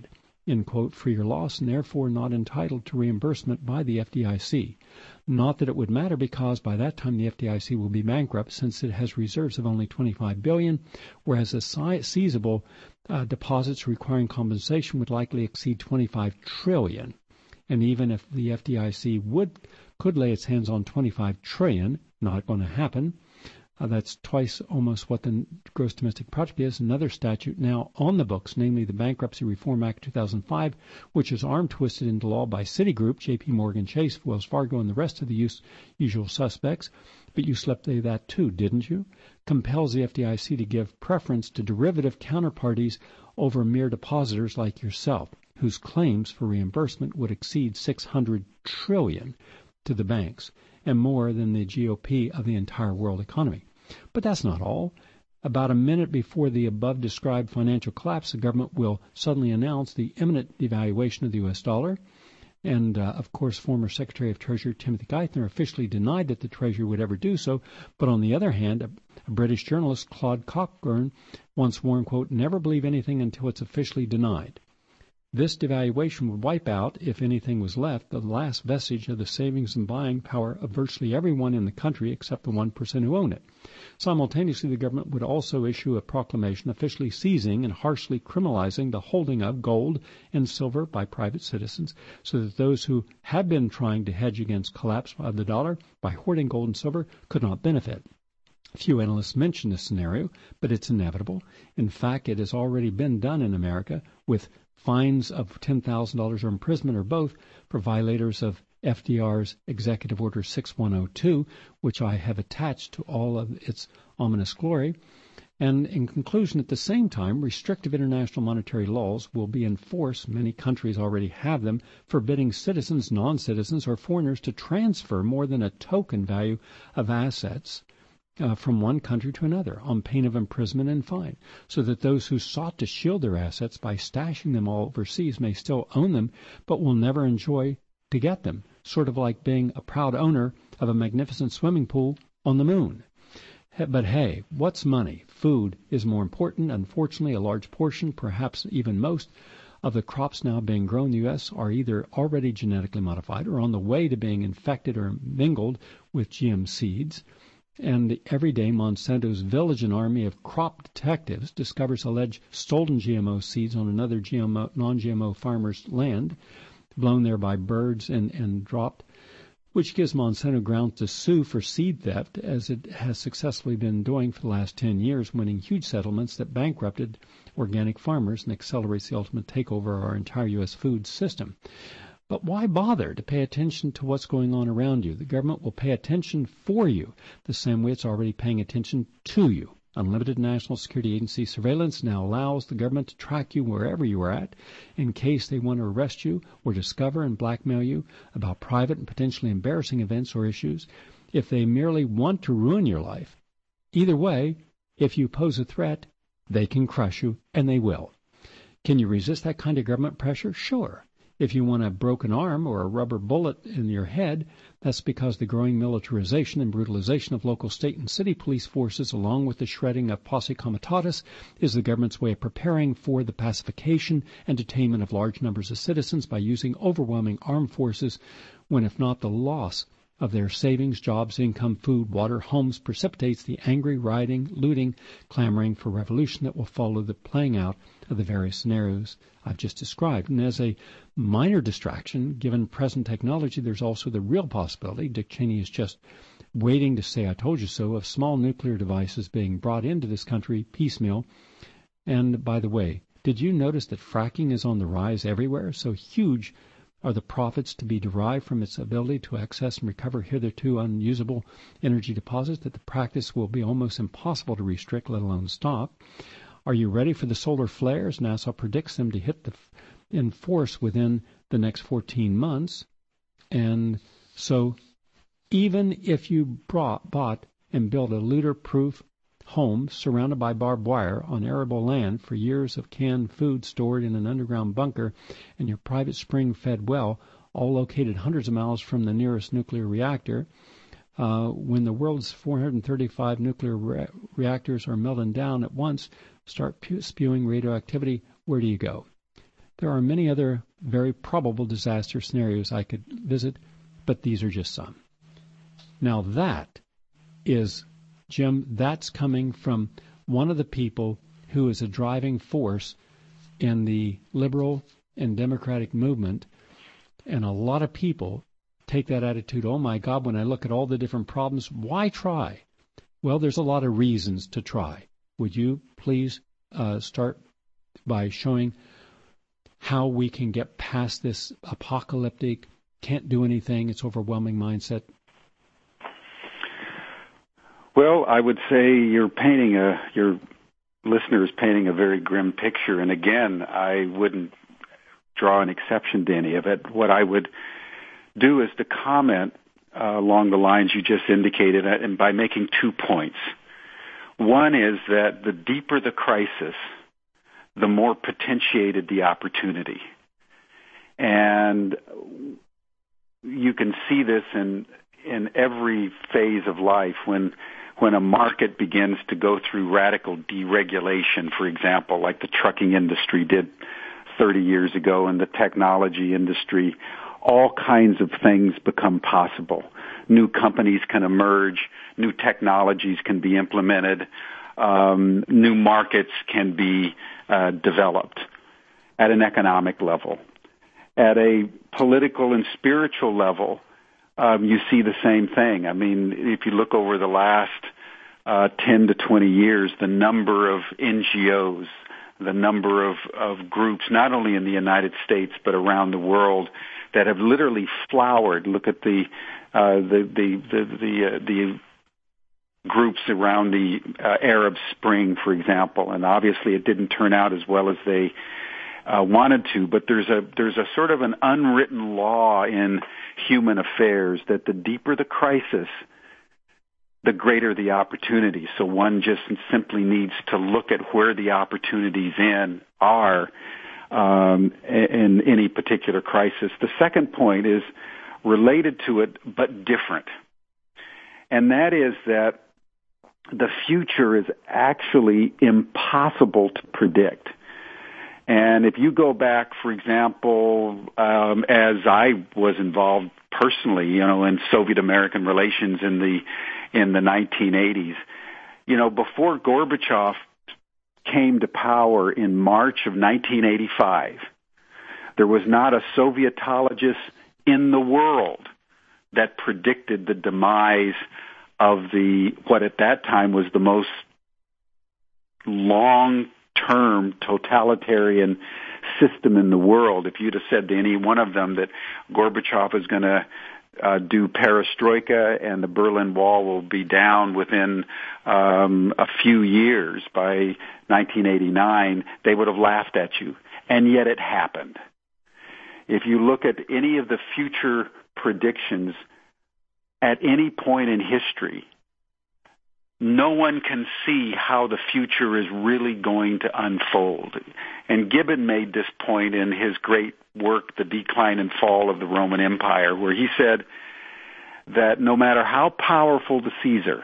[SPEAKER 3] end quote, for your loss and therefore not entitled to reimbursement by the FDIC. Not that it would matter because by that time the FDIC will be bankrupt since it has reserves of only $25 billion, whereas the seizable deposits requiring compensation would likely exceed $25 trillion. And even if the FDIC could lay its hands on $25 trillion, not going to happen. That's twice almost what the gross domestic product is. Another statute now on the books, namely the Bankruptcy Reform Act 2005, which is arm-twisted into law by Citigroup, J.P. Morgan Chase, Wells Fargo, and the rest of the usual suspects. But you slept through that too, didn't you? Compels the FDIC to give preference to derivative counterparties over mere depositors like yourself, whose claims for reimbursement would exceed $600 trillion to the banks, and more than the GOP of the entire world economy. But that's not all. About a minute before the above-described financial collapse, the government will suddenly announce the imminent devaluation of the U.S. dollar. And, of course, former Secretary of Treasury Timothy Geithner officially denied that the Treasury would ever do so. But on the other hand, a British journalist, Claude Cockburn, once warned, quote, never believe anything until it's officially denied. This devaluation would wipe out, if anything was left, the last vestige of the savings and buying power of virtually everyone in the country except the 1% who own it. Simultaneously, the government would also issue a proclamation officially seizing and harshly criminalizing the holding of gold and silver by private citizens so that those who had been trying to hedge against collapse of the dollar by hoarding gold and silver could not benefit. Few analysts mention this scenario, but it's inevitable. In fact, it has already been done in America with fines of $10,000 or imprisonment or both for violators of FDR's Executive Order 6102, which I have attached to all of its ominous glory. And in conclusion, at the same time, restrictive international monetary laws will be enforced. Many countries already have them, forbidding citizens, non-citizens, or foreigners to transfer more than a token value of assets from one country to another on pain of imprisonment and fine, so that those who sought to shield their assets by stashing them all overseas may still own them, but will never enjoy to get them, sort of like being a proud owner of a magnificent swimming pool on the moon. But hey, what's money? Food is more important. Unfortunately, a large portion, perhaps even most, of the crops now being grown in the U.S. are either already genetically modified or on the way to being infected or mingled with GM seeds. And every day, Monsanto's vigilant army of crop detectives discovers alleged stolen GMO seeds on another non-GMO farmer's land, blown there by birds and dropped, which gives Monsanto grounds to sue for seed theft, as it has successfully been doing for the last 10 years, winning huge settlements that bankrupted organic farmers and accelerates the ultimate takeover of our entire U.S. food system. But why bother to pay attention to what's going on around you? The government will pay attention for you, the same way it's already paying attention to you. Unlimited National Security Agency surveillance now allows the government to track you wherever you are at in case they want to arrest you or discover and blackmail you about private and potentially embarrassing events or issues if they merely want to ruin your life. Either way, if you pose a threat, they can crush you, and they will. Can you resist that kind of government pressure? Sure. If you want a broken arm or a rubber bullet in your head, that's because the growing militarization and brutalization of local state and city police forces, along with the shredding of posse comitatus, is the government's way of preparing for the pacification and detainment of large numbers of citizens by using overwhelming armed forces when, if not the loss of their savings, jobs, income, food, water, homes, precipitates the angry, rioting, looting, clamoring for revolution that will follow the playing out of the various scenarios I've just described. And as a minor distraction, given present technology, there's also the real possibility, Dick Cheney is just waiting to say I told you so, of small nuclear devices being brought into this country piecemeal. And by the way, did you notice that fracking is on the rise everywhere? So huge are the profits to be derived from its ability to access and recover hitherto unusable energy deposits that the practice will be almost impossible to restrict, let alone stop. Are you ready for the solar flares? NASA predicts them to hit in force within the next 14 months. And so even if you bought and built a looter-proof home surrounded by barbed wire on arable land for years of canned food stored in an underground bunker and your private spring-fed well, all located hundreds of miles from the nearest nuclear reactor, when the world's 435 nuclear reactors are melting down at once, start spewing radioactivity, where do you go? There are many other very probable disaster scenarios I could visit, but these are just some. Now that is, Jim, that's coming from one of the people who is a driving force in the liberal and democratic movement, and a lot of people take that attitude, oh my God, when I look at all the different problems, why try? Well, there's a lot of reasons to try. Would you please start by showing how we can get past this apocalyptic, can't do anything, it's overwhelming mindset?
[SPEAKER 5] Well, I would say your listener is painting a very grim picture, and again, I wouldn't draw an exception to any of it. What I would do is to comment along the lines you just indicated, and by making 2 points. One is that the deeper the crisis, the more potentiated the opportunity. And you can see this in every phase of life when a market begins to go through radical deregulation, for example, like the trucking industry did 30 years ago, and the technology industry, all kinds of things become possible. New companies can emerge, new technologies can be implemented, new markets can be developed at an economic level. At a political and spiritual level, you see the same thing. I mean, if you look over the last 10 to 20 years, the number of NGOs, the number of groups, not only in the United States but around the world, that have literally flowered. Look at the groups around the Arab Spring, for example, and obviously it didn't turn out as well as they wanted to. But there's a sort of an unwritten law in human affairs that the deeper the crisis, the greater the opportunity. So one just simply needs to look at where the opportunities are in any particular crisis. The second point is related to it, but different. And that is that the future is actually impossible to predict. And if you go back, for example, as I was involved personally, in Soviet-American relations in the 1980s, before Gorbachev came to power in March of 1985, there was not a Sovietologist in the world that predicted the demise of what at that time was the most long-term totalitarian system in the world. If you'd have said to any one of them that Gorbachev is going to do perestroika and the Berlin Wall will be down within a few years by 1989, they would have laughed at you. And yet it happened. If you look at any of the future predictions at any point in history, no one can see how the future is really going to unfold. And Gibbon made this point in his great work, The Decline and Fall of the Roman Empire, where he said that no matter how powerful the Caesar,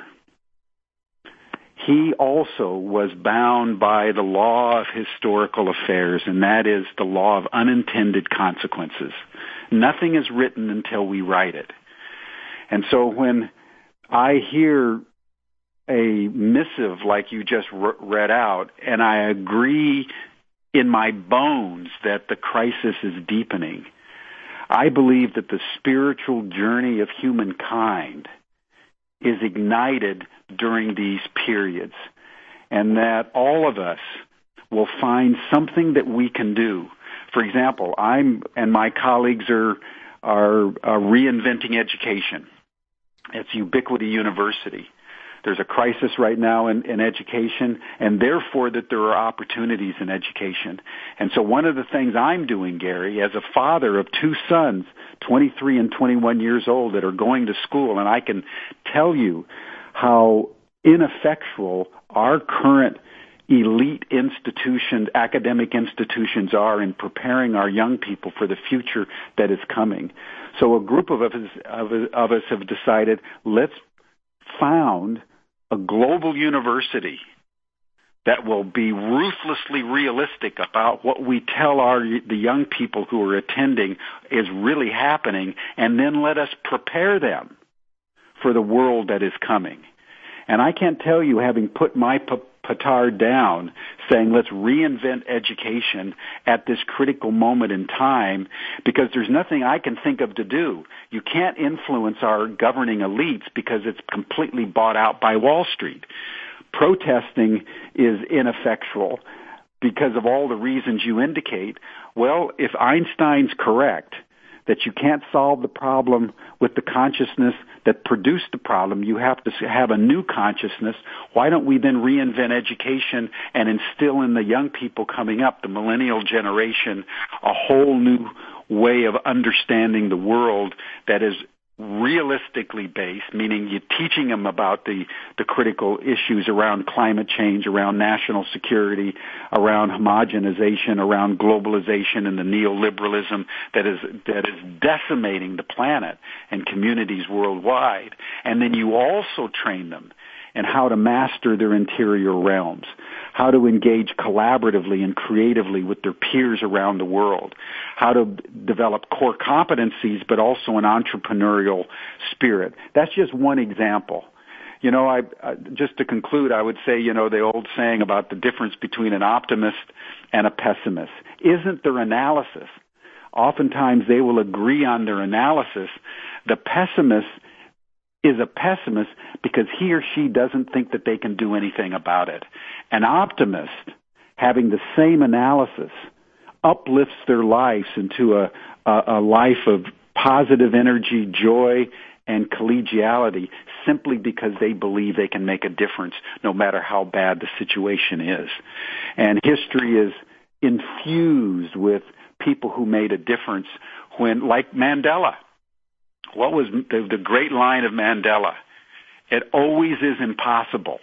[SPEAKER 5] he also was bound by the law of historical affairs, and that is the law of unintended consequences. Nothing is written until we write it. And so when I hear a missive like you just read out, and I agree in my bones that the crisis is deepening, I believe that the spiritual journey of humankind is ignited during these periods, and that all of us will find something that we can do. For example, I'm and my colleagues are reinventing education. It's Ubiquity University. There's a crisis right now in education, and therefore that there are opportunities in education. And so one of the things I'm doing, Gary, as a father of two sons, 23 and 21 years old, that are going to school, and I can tell you how ineffectual our current elite institutions, academic institutions are in preparing our young people for the future that is coming. So a group of us have decided, let's found a global university that will be ruthlessly realistic about what we tell the young people who are attending is really happening, and then let us prepare them for the world that is coming. And I can't tell you, having put my petard down, saying let's reinvent education at this critical moment in time, because there's nothing I can think of to do. You can't influence our governing elites because it's completely bought out by Wall Street. Protesting is ineffectual because of all the reasons you indicate. Well, if Einstein's correct that you can't solve the problem with the consciousness that produced the problem, you have to have a new consciousness. Why don't we then reinvent education and instill in the young people coming up, the millennial generation, a whole new way of understanding the world that is realistically based, meaning you're teaching them about the critical issues around climate change, around national security, around homogenization, around globalization and the neoliberalism that is decimating the planet and communities worldwide. And then you also train them in how to master their interior realms, how to engage collaboratively and creatively with their peers around the world, how to develop core competencies, but also an entrepreneurial spirit. That's just one example. You know, I just to conclude, I would say, you know, the old saying about the difference between an optimist and a pessimist isn't their analysis. Oftentimes they will agree on their analysis. The pessimist is a pessimist because he or she doesn't think that they can do anything about it. An optimist, having the same analysis, uplifts their lives into a life of positive energy, joy, and collegiality simply because they believe they can make a difference no matter how bad the situation is. And history is infused with people who made a difference when, like Mandela. What was the great line of Mandela? It always is impossible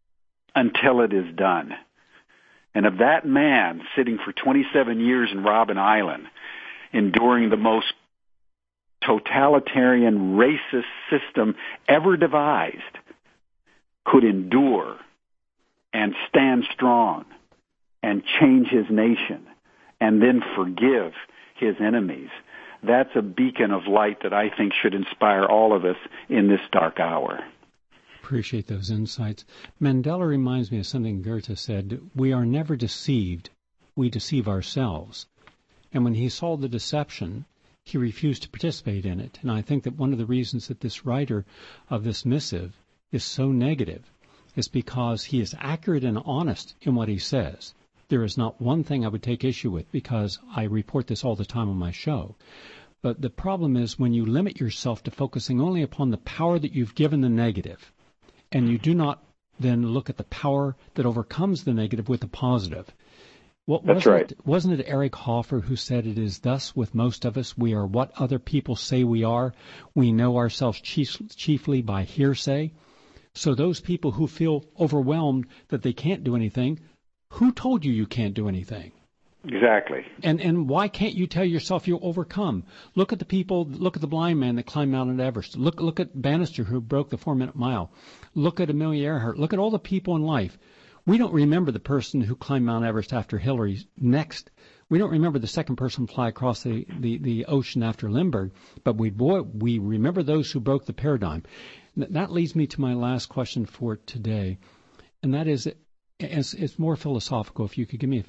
[SPEAKER 5] until it is done. And of that man sitting for 27 years in Robben Island, enduring the most totalitarian racist system ever devised, could endure and stand strong and change his nation and then forgive his enemies. That's a beacon of light that I think should inspire all of us in this dark hour.
[SPEAKER 3] Appreciate those insights. Mandela reminds me of something Goethe said, we are never deceived, we deceive ourselves. And when he saw the deception, he refused to participate in it. And I think that one of the reasons that this writer of this missive is so negative is because he is accurate and honest in what he says. There is not one thing I would take issue with because I report this all the time on my show. But the problem is when you limit yourself to focusing only upon the power that you've given the negative, and you do not then look at the power that overcomes the negative with the positive.
[SPEAKER 5] That's right.
[SPEAKER 3] Wasn't it Eric Hoffer who said it is thus with most of us, we are what other people say we are. We know ourselves chiefly by hearsay. So those people who feel overwhelmed that they can't do anything, who told you can't do anything?
[SPEAKER 5] Exactly.
[SPEAKER 3] And why can't you tell yourself you'll overcome? Look at the people, look at the blind man that climbed Mount Everest. Look at Bannister who broke the 4-minute mile. Look at Amelia Earhart. Look at all the people in life. We don't remember the person who climbed Mount Everest after Hillary next. We don't remember the second person to fly across the ocean after Lindbergh, but we remember those who broke the paradigm. That leads me to my last question for today, and that is, it's more philosophical. If you could give me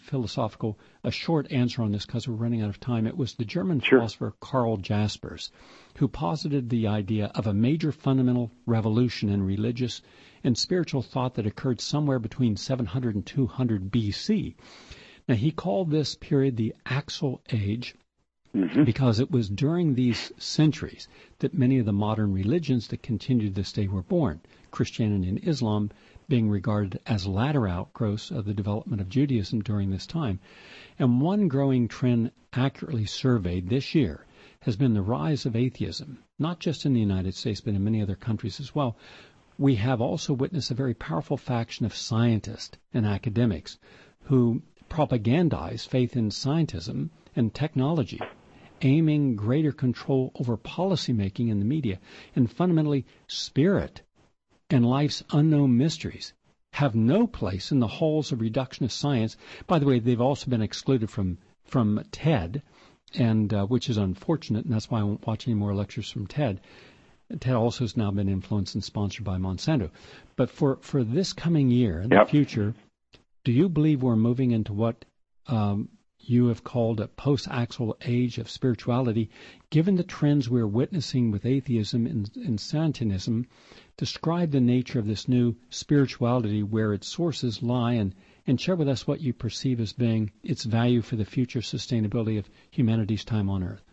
[SPEAKER 3] a short answer on this because we're running out of time. It was the German philosopher Karl Jaspers who posited the idea of a major fundamental revolution in religious and spiritual thought that occurred somewhere between 700 and 200 BC. Now, he called this period the Axial Age because it was during these centuries that many of the modern religions that continue to this day were born, Christianity and Islam being regarded as latter outgrowths of the development of Judaism during this time. And one growing trend accurately surveyed this year has been the rise of atheism, not just in the United States, but in many other countries as well. We have also witnessed a very powerful faction of scientists and academics who propagandize faith in scientism and technology, aiming greater control over policymaking in the media and fundamentally spirit and life's unknown mysteries have no place in the halls of reductionist science. By the way, they've also been excluded from TED, and which is unfortunate, and that's why I won't watch any more lectures from TED. TED also has now been influenced and sponsored by Monsanto. But for this coming year, in the future, do you believe we're moving into what you have called a post-axial age of spirituality, given the trends we're witnessing with atheism and Satanism? Describe the nature of this new spirituality, where its sources lie, and share with us what you perceive as being its value for the future sustainability of humanity's time on Earth.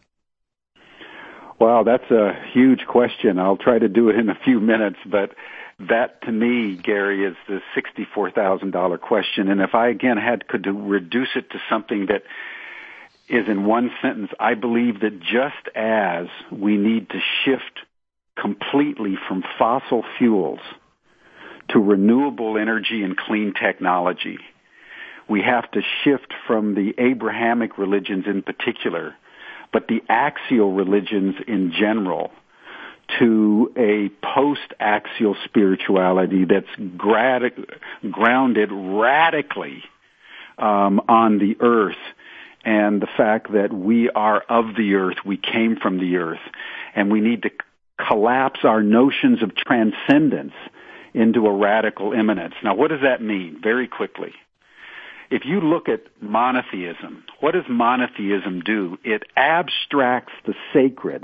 [SPEAKER 5] Wow, that's a huge question. I'll try to do it in a few minutes, but that, to me, Gary, is the $64,000 question. And if I, again, could reduce it to something that is in one sentence, I believe that just as we need to shift completely from fossil fuels to renewable energy and clean technology, we have to shift from the Abrahamic religions in particular, but the axial religions in general, to a post-axial spirituality that's grounded radically on the earth and the fact that we are of the earth, we came from the earth, and we need to collapse our notions of transcendence into a radical immanence. Now, what does that mean? Very quickly. If you look at monotheism, what does monotheism do? It abstracts the sacred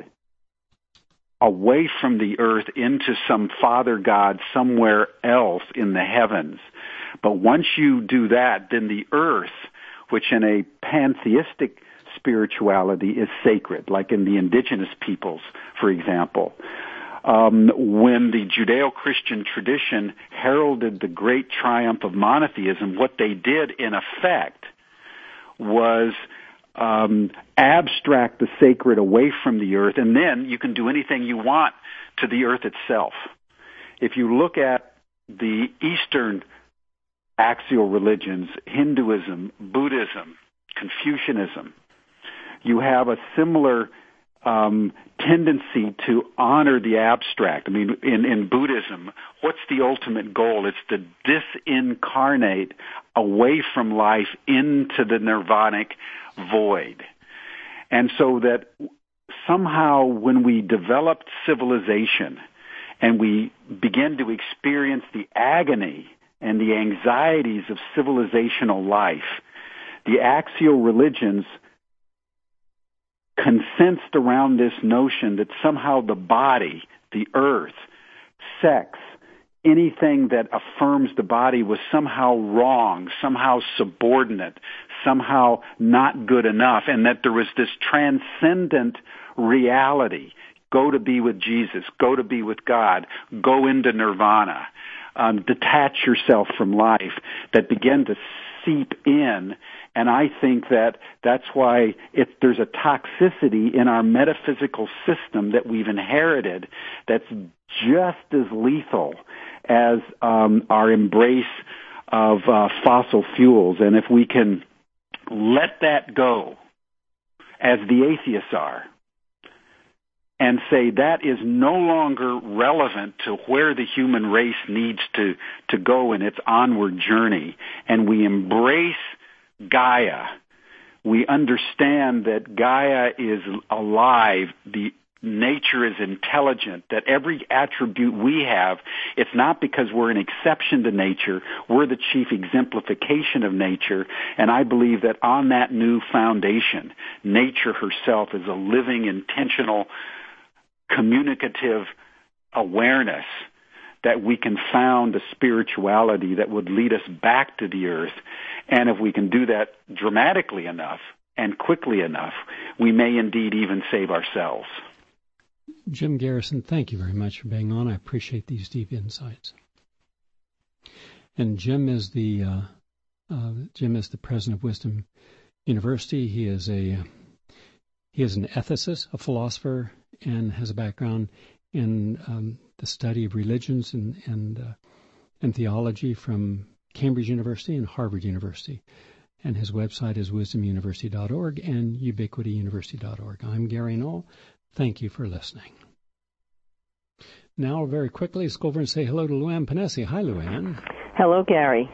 [SPEAKER 5] away from the earth into some father god somewhere else in the heavens. But once you do that, then the earth, which in a pantheistic spirituality is sacred, like in the indigenous peoples, for example. When the Judeo-Christian tradition heralded the great triumph of monotheism, what they did, in effect, was abstract the sacred away from the earth, and then you can do anything you want to the earth itself. If you look at the Eastern axial religions, Hinduism, Buddhism, Confucianism, you have a similar tendency to honor the abstract. I mean, in Buddhism, what's the ultimate goal? It's to disincarnate away from life into the nirvanic void. And so that somehow when we developed civilization and we begin to experience the agony and the anxieties of civilizational life, the axial religions consensed around this notion that somehow the body, the earth, sex, anything that affirms the body was somehow wrong, somehow subordinate, somehow not good enough, and that there was this transcendent reality. Go to be with Jesus, go to be with God, go into nirvana, detach yourself from life, that began to seep in. And I think that that's why there's a toxicity in our metaphysical system that we've inherited that's just as lethal as our embrace of fossil fuels. And if we can let that go, as the atheists are, and say that is no longer relevant to where the human race needs to go in its onward journey, and we embrace Gaia, we understand that Gaia is alive, the nature is intelligent, that every attribute we have, it's not because we're an exception to nature, we're the chief exemplification of nature, and I believe that on that new foundation, nature herself is a living, intentional, communicative awareness that we can found a spirituality that would lead us back to the earth. And if we can do that dramatically enough and quickly enough, we may indeed even save ourselves.
[SPEAKER 3] Jim Garrison, thank you very much for being on. I appreciate these deep insights. And Jim is the president of Wisdom University. He is an ethicist, a philosopher, and has a background in the study of religions and theology from Cambridge University and Harvard University. And his website is wisdomuniversity.org and ubiquityuniversity.org. I'm Gary Null. Thank you for listening. Now, very quickly, let's go over and say hello to Luann Panesi. Hi, Luann.
[SPEAKER 6] Hello, Gary.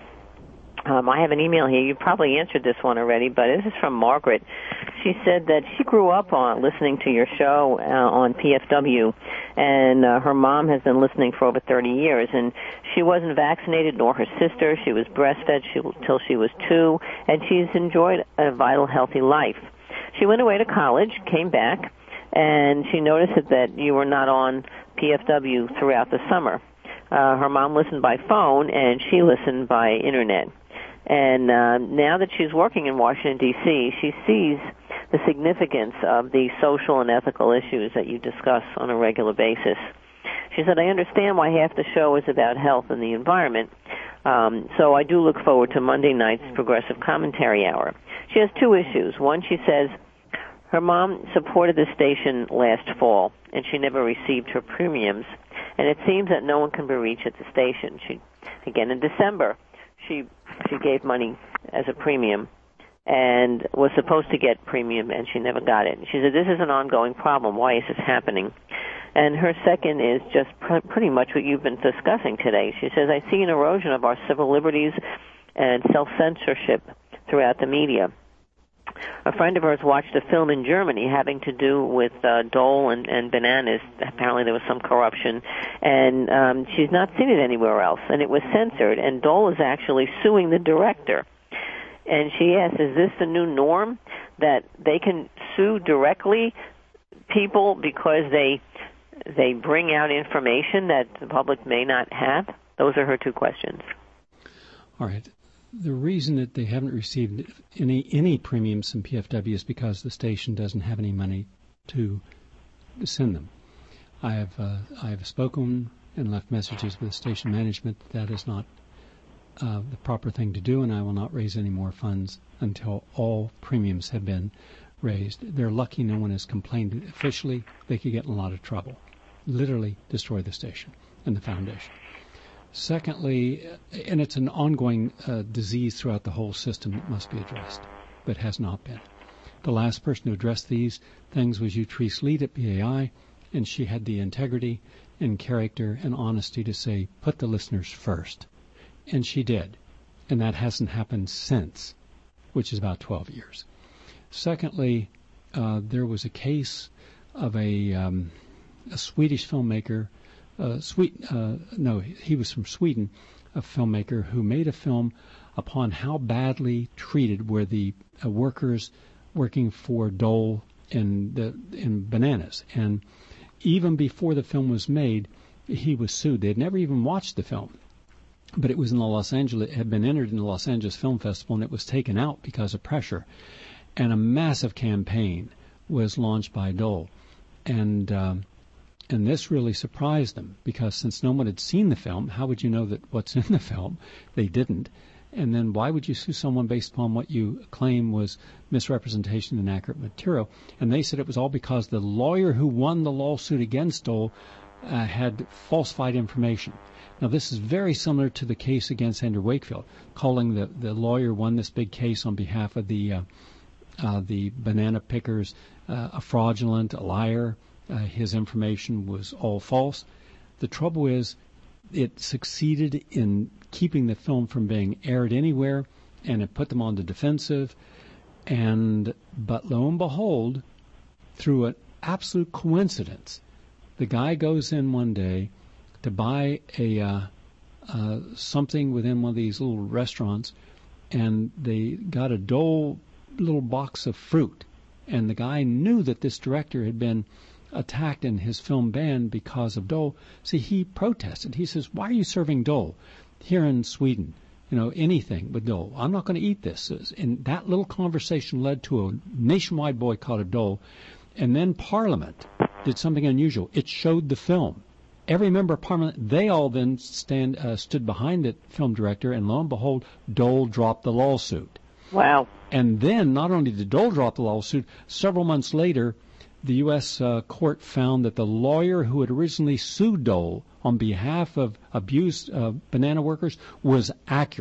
[SPEAKER 6] I have an email here. You probably answered this one already, but this is from Margaret. She said that she grew up on listening to your show on PFW, and her mom has been listening for over 30 years, and she wasn't vaccinated, nor her sister. She was breastfed till she was 2, and she's enjoyed a vital, healthy life. She went away to college, came back, and she noticed that you were not on PFW throughout the summer. Her mom listened by phone, and she listened by internet. And now that she's working in Washington, D.C., she sees the significance of the social and ethical issues that you discuss on a regular basis. She said, I understand why half the show is about health and the environment, so I do look forward to Monday night's Progressive Commentary Hour. She has 2 issues. One, she says, her mom supported the station last fall, and she never received her premiums, and it seems that no one can be reached at the station. Again, in December, she gave money as a premium and was supposed to get premium, and she never got it. She said, this is an ongoing problem. Why is this happening? And her second is just pretty much what you've been discussing today. She says, I see an erosion of our civil liberties and self-censorship throughout the media. A friend of hers watched a film in Germany having to do with Dole and bananas. Apparently there was some corruption, and she's not seen it anywhere else. And it was censored, and Dole is actually suing the director. And she asked, is this the new norm, that they can sue directly people because they bring out information that the public may not have? Those are her 2 questions.
[SPEAKER 3] All right. The reason that they haven't received any premiums from PFW is because the station doesn't have any money to send them. I have spoken and left messages with station management. That is not the proper thing to do, and I will not raise any more funds until all premiums have been raised. They're lucky no one has complained officially. They could get in a lot of trouble. Literally destroy the station and the foundation. Secondly, and it's an ongoing disease throughout the whole system that must be addressed, but has not been. The last person to address these things was Utrice Lead at BAI, and she had the integrity and character and honesty to say, put the listeners first. And she did. And that hasn't happened since, which is about 12 years. Secondly, there was a case of a Swedish filmmaker. He was from Sweden, a filmmaker who made a film upon how badly treated were the workers working for Dole in bananas. And even before the film was made, he was sued. They had never even watched the film, but it was in it had been entered in the Los Angeles Film Festival, and it was taken out because of pressure. And a massive campaign was launched by Dole. And this really surprised them, because since no one had seen the film, how would you know that what's in the film? They didn't. And then why would you sue someone based upon what you claim was misrepresentation and inaccurate material? And they said it was all because the lawyer who won the lawsuit against Dole had falsified information. Now, this is very similar to the case against Andrew Wakefield, calling the lawyer won this big case on behalf of the banana pickers a fraudulent, a liar. His information was all false. The trouble is, it succeeded in keeping the film from being aired anywhere, and it put them on the defensive. But lo and behold, through an absolute coincidence, the guy goes in one day to buy something within one of these little restaurants, and they got a Dole little box of fruit. And the guy knew that this director had been attacked and his film banned because of Dole. See, he protested. He says, why are you serving Dole here in Sweden? Anything with Dole. I'm not going to eat this. And that little conversation led to a nationwide boycott of Dole. And then Parliament did something unusual. It showed the film. Every member of Parliament, they all then stood behind the film director, and lo and behold, Dole dropped the lawsuit.
[SPEAKER 6] Wow.
[SPEAKER 3] And then not only did Dole drop the lawsuit, several months later, the U.S. court found that the lawyer who had originally sued Dole on behalf of abused banana workers was accurate.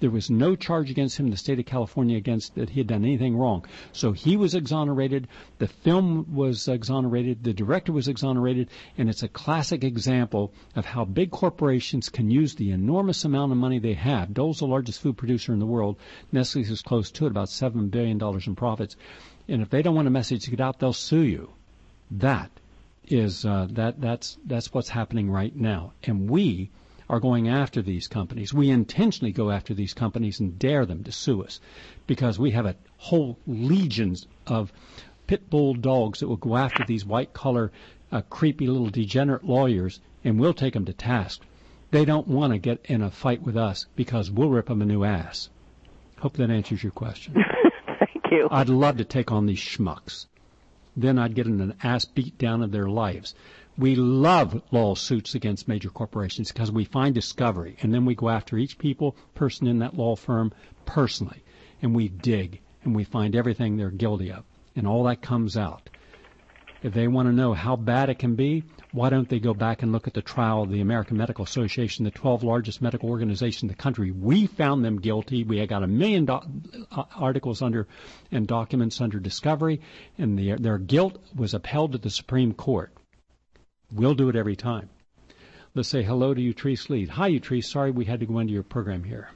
[SPEAKER 3] There was no charge against him in the state of California against that he had done anything wrong. So he was exonerated. The film was exonerated. The director was exonerated. And it's a classic example of how big corporations can use the enormous amount of money they have. Dole's the largest food producer in the world. Nestle's is close to it, about $7 billion in profits. And if they don't want a message to get out, they'll sue you. That is that's what's happening right now. And we are going after these companies. We intentionally go after these companies and dare them to sue us because we have a whole legions of pit bull dogs that will go after these white-collar, creepy little degenerate lawyers, and we'll take them to task. They don't want to get in a fight with us because we'll rip them a new ass. Hope that answers your question.
[SPEAKER 6] Thank you.
[SPEAKER 3] I'd love to take on these schmucks. Then I'd get in an ass beat down of their lives. We love lawsuits against major corporations because we find discovery, and then we go after each person in that law firm personally, and we dig, and we find everything they're guilty of, and all that comes out. If they want to know how bad it can be, why don't they go back and look at the trial of the American Medical Association, the 12 largest medical organizations in the country? We found them guilty. We got 1 million articles under and documents under discovery, and their guilt was upheld at the Supreme Court. We'll do it every time. Let's say hello to Utrice Lead. Hi, Utrice. Sorry we had to go into your program here.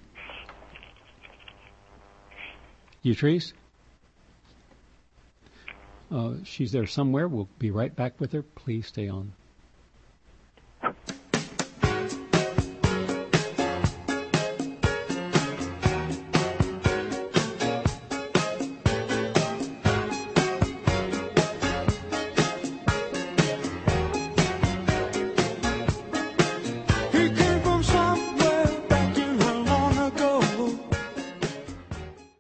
[SPEAKER 3] Utrice? She's there somewhere. We'll be right back with her. Please stay on.